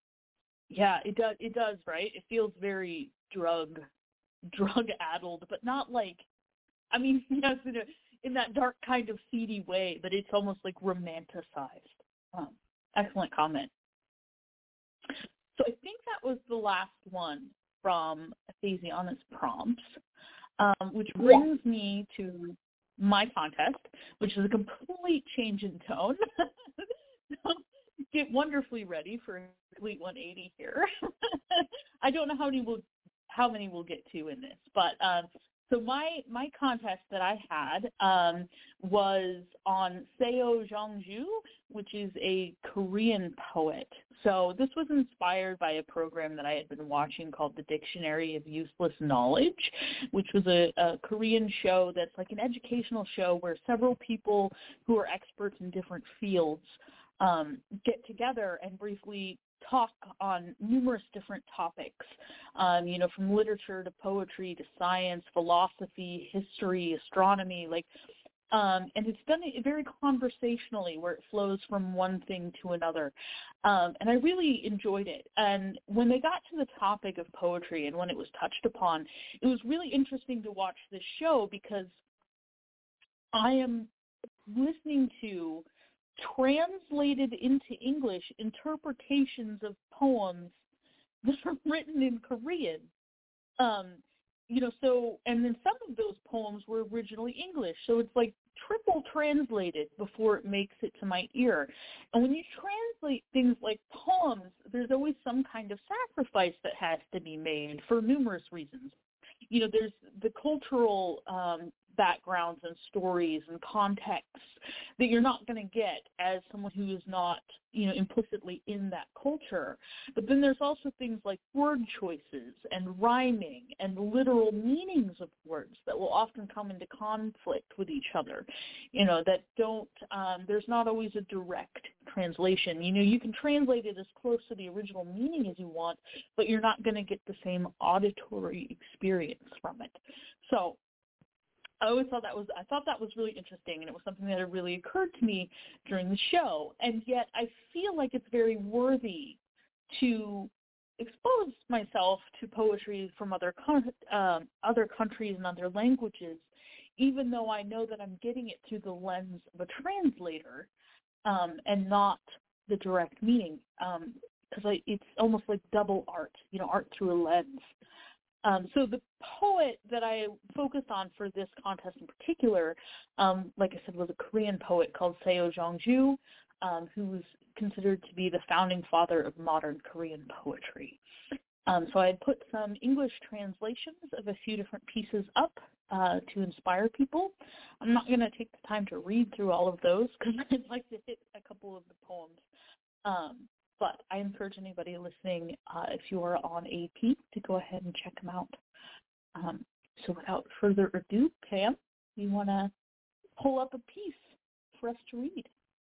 yeah, it does. It does, right? It feels very drug, drug-addled, but not like, I mean, yes, in, a, in that dark kind of seedy way, but it's almost like romanticized. Um, excellent comment. So I think that was the last one from Athasiana's prompts, um, which brings yeah. me to my contest, which is a complete change in tone. So get wonderfully ready for a complete one eighty here. I don't know how many will how many we'll get to in this. But um, so my my contest that I had um, was on Seo Jongju, which is a Korean poet. So this was inspired by a program that I had been watching called The Dictionary of Useless Knowledge, which was a, a Korean show that's like an educational show where several people who are experts in different fields um, get together and briefly talk on numerous different topics, um, you know, from literature to poetry to science, philosophy, history, astronomy, like, um, and it's done it very conversationally where it flows from one thing to another. Um, and I really enjoyed it. And when they got to the topic of poetry and when it was touched upon, it was really interesting to watch this show because I am listening to translated into English interpretations of poems that are written in Korean. Um, you know, so, and then some of those poems were originally English, so it's like triple translated before it makes it to my ear. And when you translate things like poems, there's always some kind of sacrifice that has to be made for numerous reasons. You know, there's the cultural um, backgrounds and stories and contexts that you're not going to get as someone who is not, you know, implicitly in that culture. But then there's also things like word choices and rhyming and literal meanings of words that will often come into conflict with each other, you know, that don't, um, there's not always a direct translation. You know, you can translate it as close to the original meaning as you want, but you're not going to get the same auditory experience from it. So I always thought that was, I thought that was really interesting, and it was something that had really occurred to me during the show. And yet I feel like it's very worthy to expose myself to poetry from other um, other countries and other languages, even though I know that I'm getting it through the lens of a translator um, and not the direct meaning, because um, it's almost like double art, you know, art through a lens. Um, so the poet that I focused on for this contest in particular, um, like I said, was a Korean poet called Seo Jongju, um, who's considered to be the founding father of modern Korean poetry. Um, so I had put some English translations of a few different pieces up uh, to inspire people. I'm not going to take the time to read through all of those because I'd like to hit a couple of the poems. Um, But I encourage anybody listening, uh, if you are on A P, to go ahead and check them out. Um, so without further ado, Pam, you want to pull up a piece for us to read?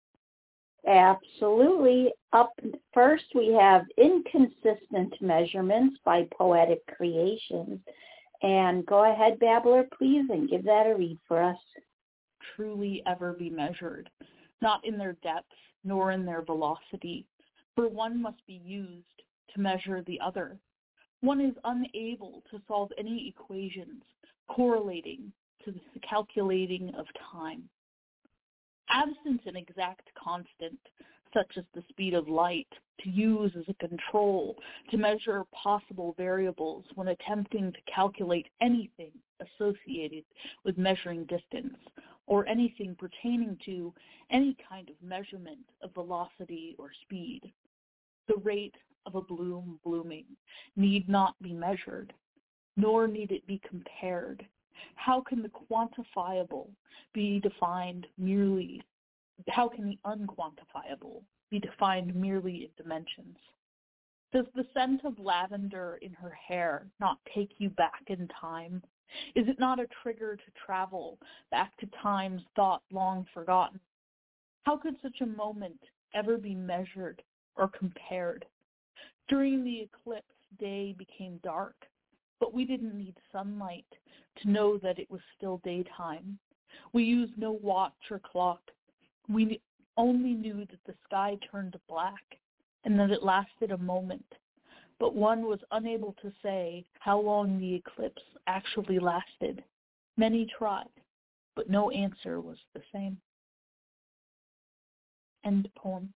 Absolutely. Up first, we have Inconsistent Measurements by Poetic Creations. And go ahead, Babbler, please, and give that a read for us. Truly ever be measured, not in their depth, nor in their velocity. For one must be used to measure the other. One is unable to solve any equations correlating to the calculating of time. Absent an exact constant, such as the speed of light, to use as a control to measure possible variables when attempting to calculate anything associated with measuring distance, or anything pertaining to any kind of measurement of velocity or speed. The rate of a bloom blooming need not be measured, nor need it be compared. How can the quantifiable be defined merely, how can the unquantifiable be defined merely in dimensions? Does the scent of lavender in her hair not take you back in time? Is it not a trigger to travel back to times thought long forgotten? How could such a moment ever be measured or compared? During the eclipse, day became dark, but we didn't need sunlight to know that it was still daytime. We used no watch or clock. We only knew that the sky turned black and that it lasted a moment, but one was unable to say how long the eclipse actually lasted. Many tried, but no answer was the same. End poem.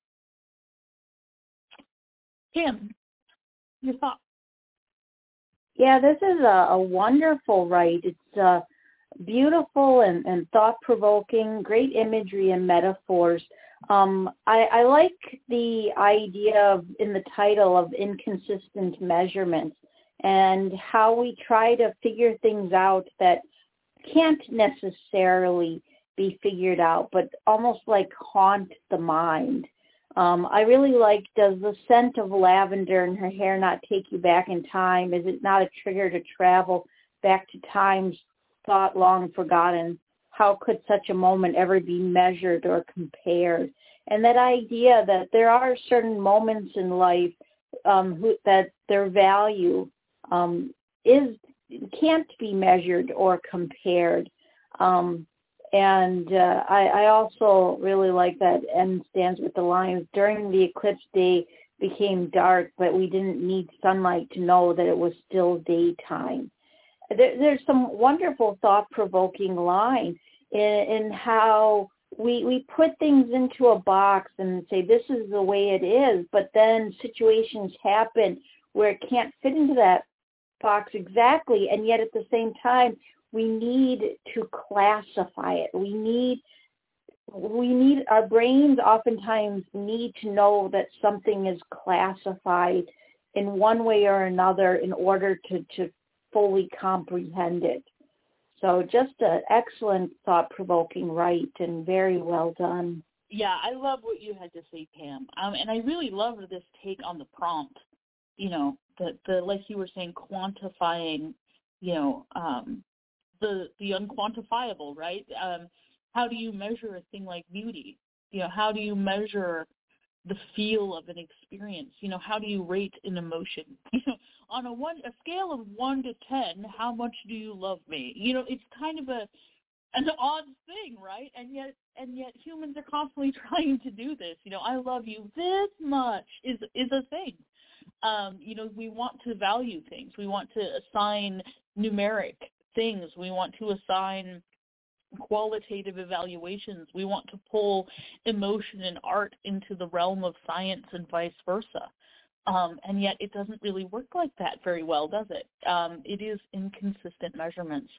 Kim, your thoughts? Yeah, this is a, a wonderful write. It's uh, beautiful and, and thought-provoking, great imagery and metaphors. Um, I, I like the idea of, in the title of Inconsistent Measurements. and how we try to figure things out that can't necessarily be figured out, but almost like haunt the mind. Um, I really like, does the scent of lavender in her hair not take you back in time? Is it not a trigger to travel back to times thought long forgotten? How could such a moment ever be measured or compared? And that idea that there are certain moments in life um, who, that their value um, is can't be measured or compared. Um, and uh, I, I also really like that N stands with the lines, during the eclipse day became dark, but we didn't need sunlight to know that it was still daytime. There, there's some wonderful thought-provoking line in, in how we we put things into a box and say this is the way it is, but then situations happen where it can't fit into that box exactly, and yet at the same time we need to classify it. We need we need our brains oftentimes need to know that something is classified in one way or another in order to, to fully comprehend it. So just an excellent thought-provoking write and very well done. Yeah, I love what you had to say, Pam. Um, and I really love this take on the prompt. You know, the, the like you were saying, quantifying, you know, um, the the unquantifiable, right? Um, how do you measure a thing like beauty? You know, how do you measure the feel of an experience? You know, how do you rate an emotion? You know, on a one a scale of one to ten, how much do you love me? You know, it's kind of a an odd thing, right? And yet and yet humans are constantly trying to do this. You know, I love you this much is is a thing. Um, you know, we want to value things. We want to assign numeric things. We want to assign qualitative evaluations. We want to pull emotion and art into the realm of science and vice versa. Um, and yet it doesn't really work like that very well, does it? Um, it is inconsistent measurements.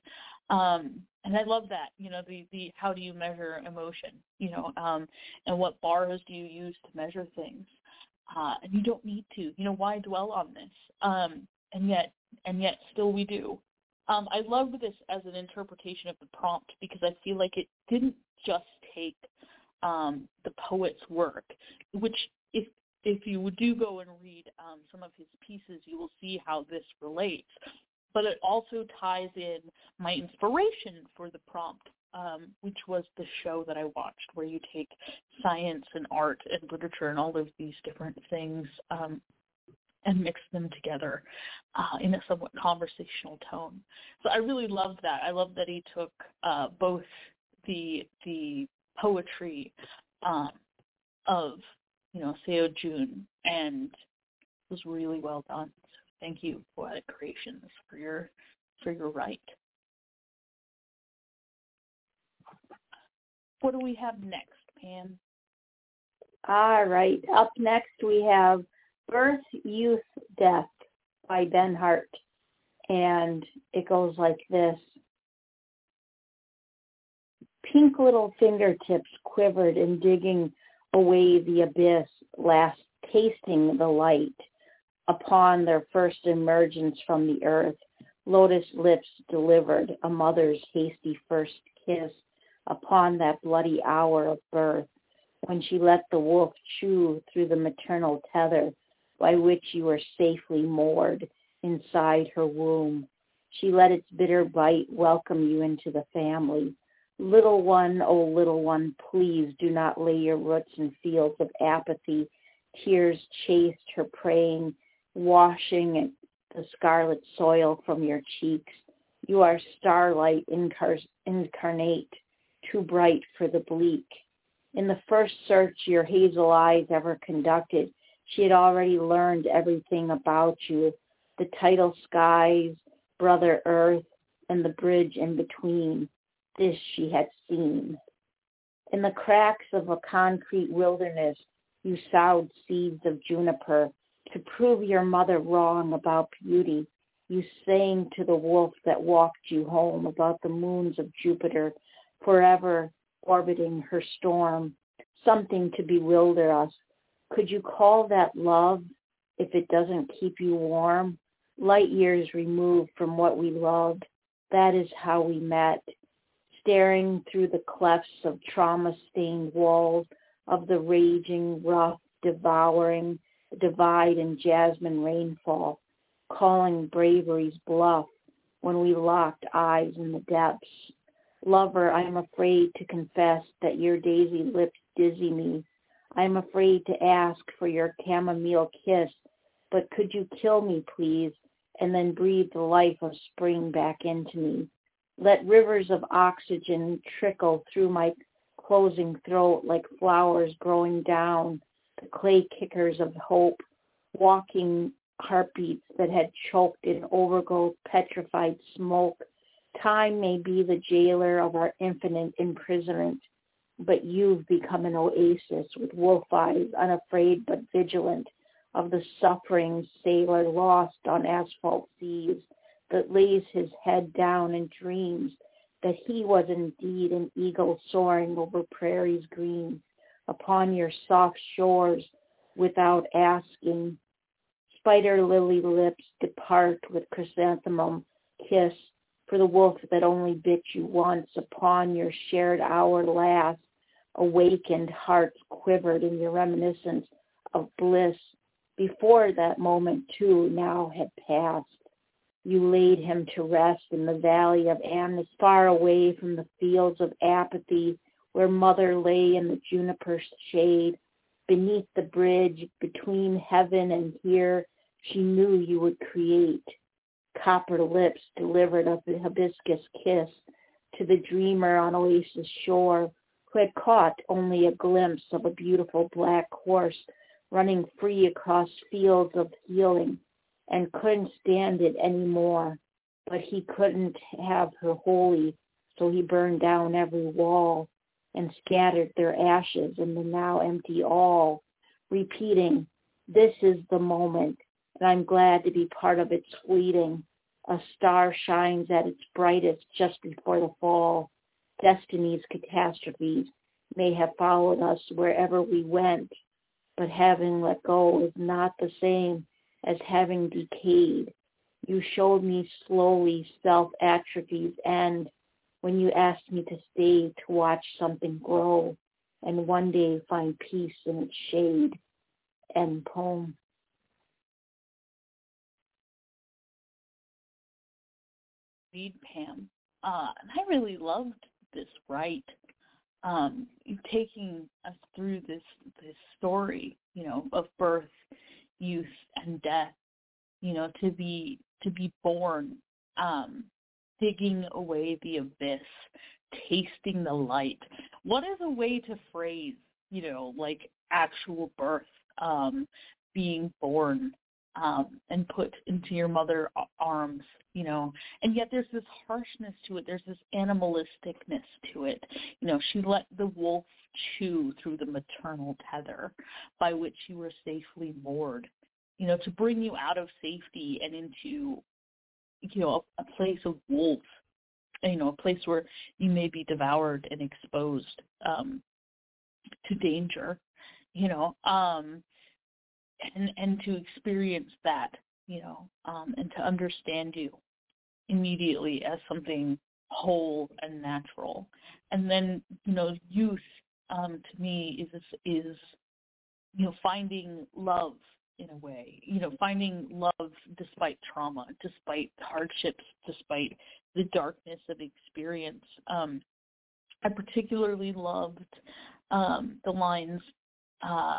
Um, and I love that, you know, the, the how do you measure emotion, you know, um, and what bars do you use to measure things? Uh, and you don't need to, you know, why dwell on this? Um, and yet, and yet still we do. Um, I loved this as an interpretation of the prompt because I feel like it didn't just take um, the poet's work, which if if you do go and read um, some of his pieces, you will see how this relates. But it also ties in my inspiration for the prompt, um, which was the show that I watched where you take science and art and literature and all of these different things um, and mix them together uh, in a somewhat conversational tone. So I really loved that. I love that he took uh, both the the poetry um, of, you know, Seo Jun, and it was really well done. So thank you, Poetic Creations, for your for your write. What do we have next, Pam? All right. Up next we have Birth, Youth, Death by Ben Hart. And it goes like this. Pink little fingertips quivered in digging away the abyss, last tasting the light. Upon their first emergence from the earth, lotus lips delivered a mother's hasty first kiss upon that bloody hour of birth, when she let the wolf chew through the maternal tether by which you were safely moored inside her womb. She let its bitter bite welcome you into the family. Little one, oh little one, please do not lay your roots in fields of apathy. Tears chased her praying, washing the scarlet soil from your cheeks. You are starlight incar- incarnate, too bright for the bleak. In the first search your hazel eyes ever conducted, she had already learned everything about you, the tidal skies, Brother Earth, and the bridge in between. This she had seen. In the cracks of a concrete wilderness, you sowed seeds of juniper to prove your mother wrong about beauty. You sang to the wolf that walked you home about the moons of Jupiter, forever orbiting her storm, something to bewilder us. Could you call that love if it doesn't keep you warm? light years removed from what we loved. That is how we met, staring through the clefts of trauma-stained walls of the raging, rough, devouring divide in jasmine rainfall, calling bravery's bluff when we locked eyes in the depths. Lover, I am afraid to confess that your daisy lips dizzy me. I am afraid to ask for your chamomile kiss, but could you kill me, please, and then breathe the life of spring back into me? Let rivers of oxygen trickle through my closing throat like flowers growing down the clay kickers of hope, walking heartbeats that had choked in overgrowth, petrified smoke. Time may be the jailer of our infinite imprisonment, but you've become an oasis with wolf eyes, unafraid but vigilant, of the suffering sailor lost on asphalt seas that lays his head down and dreams that he was indeed an eagle soaring over prairies green upon your soft shores without asking. Spider lily lips depart with chrysanthemum kiss for the wolf that only bit you once upon your shared hour last. Awakened hearts quivered in your reminiscence of bliss. Before that moment too now had passed. You laid him to rest in the valley of Amnesty, far away from the fields of apathy, where mother lay in the juniper shade. Beneath the bridge, between heaven and here, she knew you would create. Copper lips delivered a hibiscus kiss to the dreamer on Oasis shore, who had caught only a glimpse of a beautiful black horse running free across fields of healing, and couldn't stand it anymore. But he couldn't have her wholly, so he burned down every wall and scattered their ashes in the now empty all, repeating, this is the moment, and I'm glad to be part of its fleeting. A star shines at its brightest just before the fall. Destiny's catastrophes may have followed us wherever we went, but having let go is not the same as having decayed. You showed me slowly self-atrophy's end when you asked me to stay to watch something grow and one day find peace in its shade. End poem. Read, Pam. Uh, and I really loved this write. Um, taking us through this this story, you know, of birth, youth, and death. You know, to be to be born, um, digging away the abyss, tasting the light. What is a way to phrase, you know, like actual birth, um, being born, um, and put into your mother arms, you know, and yet there's this harshness to it. There's this animalisticness to it. You know, she let the wolf chew through the maternal tether by which you were safely moored, you know, to bring you out of safety and into, you know, a, a place of wolves, you know, a place where you may be devoured and exposed um, to danger, you know, um, and, and to experience that, you know, um, and to understand you immediately as something whole and natural. And then, you know, youth um, to me is, is, you know, finding love in a way, you know, finding love despite trauma, despite hardships, despite the darkness of experience. Um, I particularly loved um, the lines, uh,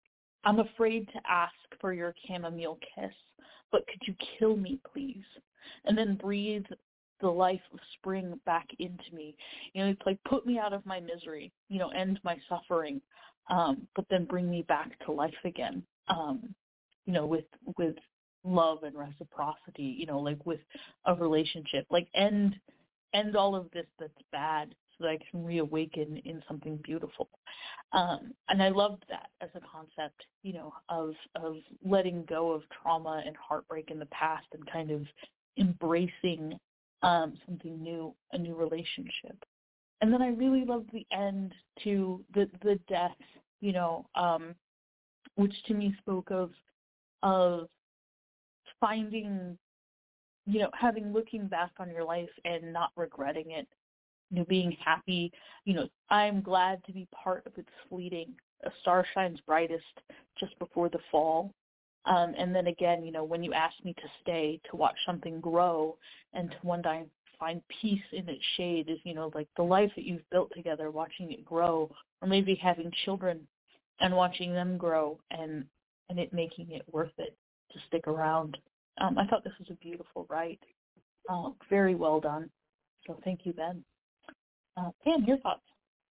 I'm afraid to ask for your chamomile kiss, but could you kill me, please? And then breathe the life of spring back into me. You know, it's like put me out of my misery, you know, end my suffering, um, but then bring me back to life again, um, you know, with with love and reciprocity, you know, like with a relationship, like end end all of this that's bad so that I can reawaken in something beautiful. Um, and I loved that as a concept, you know, of of letting go of trauma and heartbreak in the past and kind of embracing um, something new, a new relationship. And then I really loved the end to the, the death, you know, um, which to me spoke of of finding you know, having looking back on your life and not regretting it, you know, being happy, you know, I'm glad to be part of its fleeting. A star shines brightest just before the fall. Um, and then again, you know, when you ask me to stay, to watch something grow and to one day find peace in its shade is, you know, like the life that you've built together, watching it grow, or maybe having children and watching them grow and, and it making it worth it to stick around. Um, I thought this was a beautiful write. Uh, very well done. So thank you, Ben. Uh, Pam, your thoughts?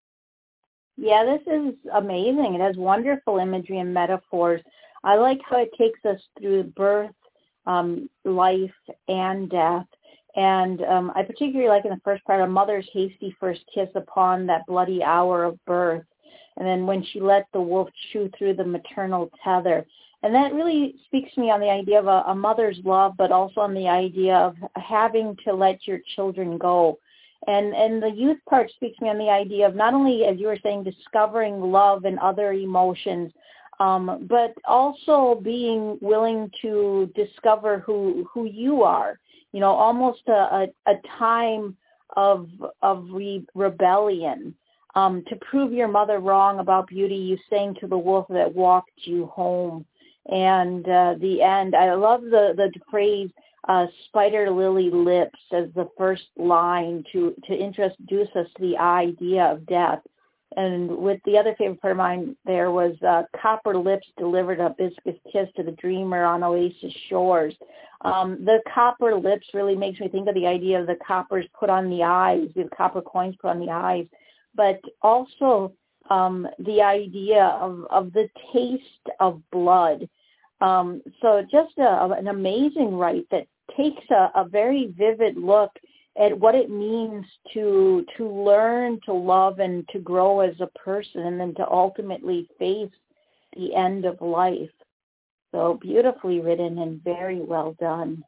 Yeah, this is amazing. It has wonderful imagery and metaphors. I like how it takes us through birth, um, life, and death. And um, I particularly like in the first part, a mother's hasty first kiss upon that bloody hour of birth. And then when she let the wolf chew through the maternal tether. And that really speaks to me on the idea of a, a mother's love, but also on the idea of having to let your children go. And and the youth part speaks to me on the idea of not only, as you were saying, discovering love and other emotions, um, but also being willing to discover who who you are. You know, almost a, a, a time of of re- rebellion. Um, to prove your mother wrong about beauty, you sang to the wolf that walked you home. And uh, the end, I love the, the phrase, uh, spider lily lips as the first line to, to introduce us to the idea of death. And with the other favorite part of mine, there was uh, copper lips delivered a hibiscus kiss to the dreamer on oasis shores. Um, the copper lips really makes me think of the idea of the coppers put on the eyes, the copper coins put on the eyes, but also um, the idea of, of the taste of blood. Um, so just a, an amazing write that takes a, a very vivid look at what it means to to learn to love and to grow as a person, and then to ultimately face the end of life. So beautifully written and very well done.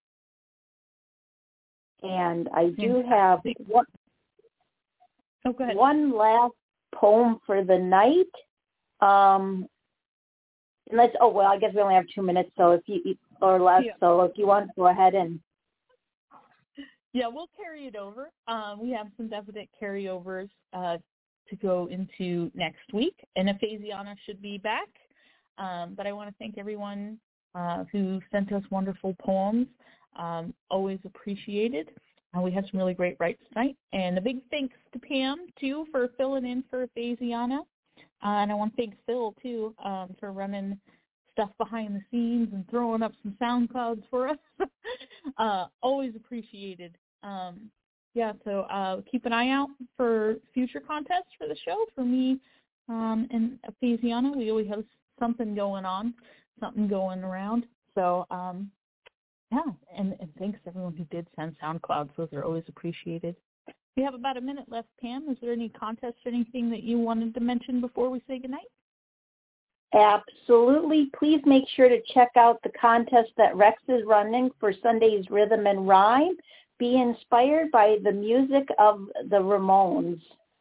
And I do have one, oh, go ahead. one last poem for the night. Um, and let's. Oh well, I guess we only have two minutes, so if you or less. Yeah. So if you want to go ahead and. Yeah, we'll carry it over. Um, we have some definite carryovers uh, to go into next week, and Ephesiana should be back. Um, but I want to thank everyone uh, who sent us wonderful poems. Um, always appreciated. Uh, we had some really great writes tonight. And a big thanks to Pam, too, for filling in for Ephesiana. Uh, and I want to thank Phil, too, um, for running stuff behind the scenes and throwing up some sound clouds for us. uh, always appreciated. Um, yeah, so uh, keep an eye out for future contests for the show. For me um, and Ephesiana, we always have something going on, something going around. So, um, yeah, and, and thanks to everyone who did send sound clouds. Those are always appreciated. We have about a minute left, Pam. Is there any contests or anything that you wanted to mention before we say goodnight? Absolutely. Please make sure to check out the contest that Rex is running for Sunday's Rhythm and Rhyme. Be inspired by the music of the Ramones.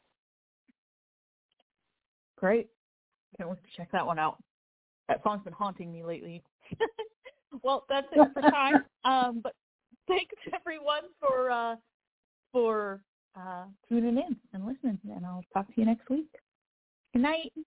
Great. Can't wait to check that one out. That song's been haunting me lately. Well, that's it for time. um, but thanks, everyone, for uh, for uh, tuning in and listening. And I'll talk to you next week. Good night.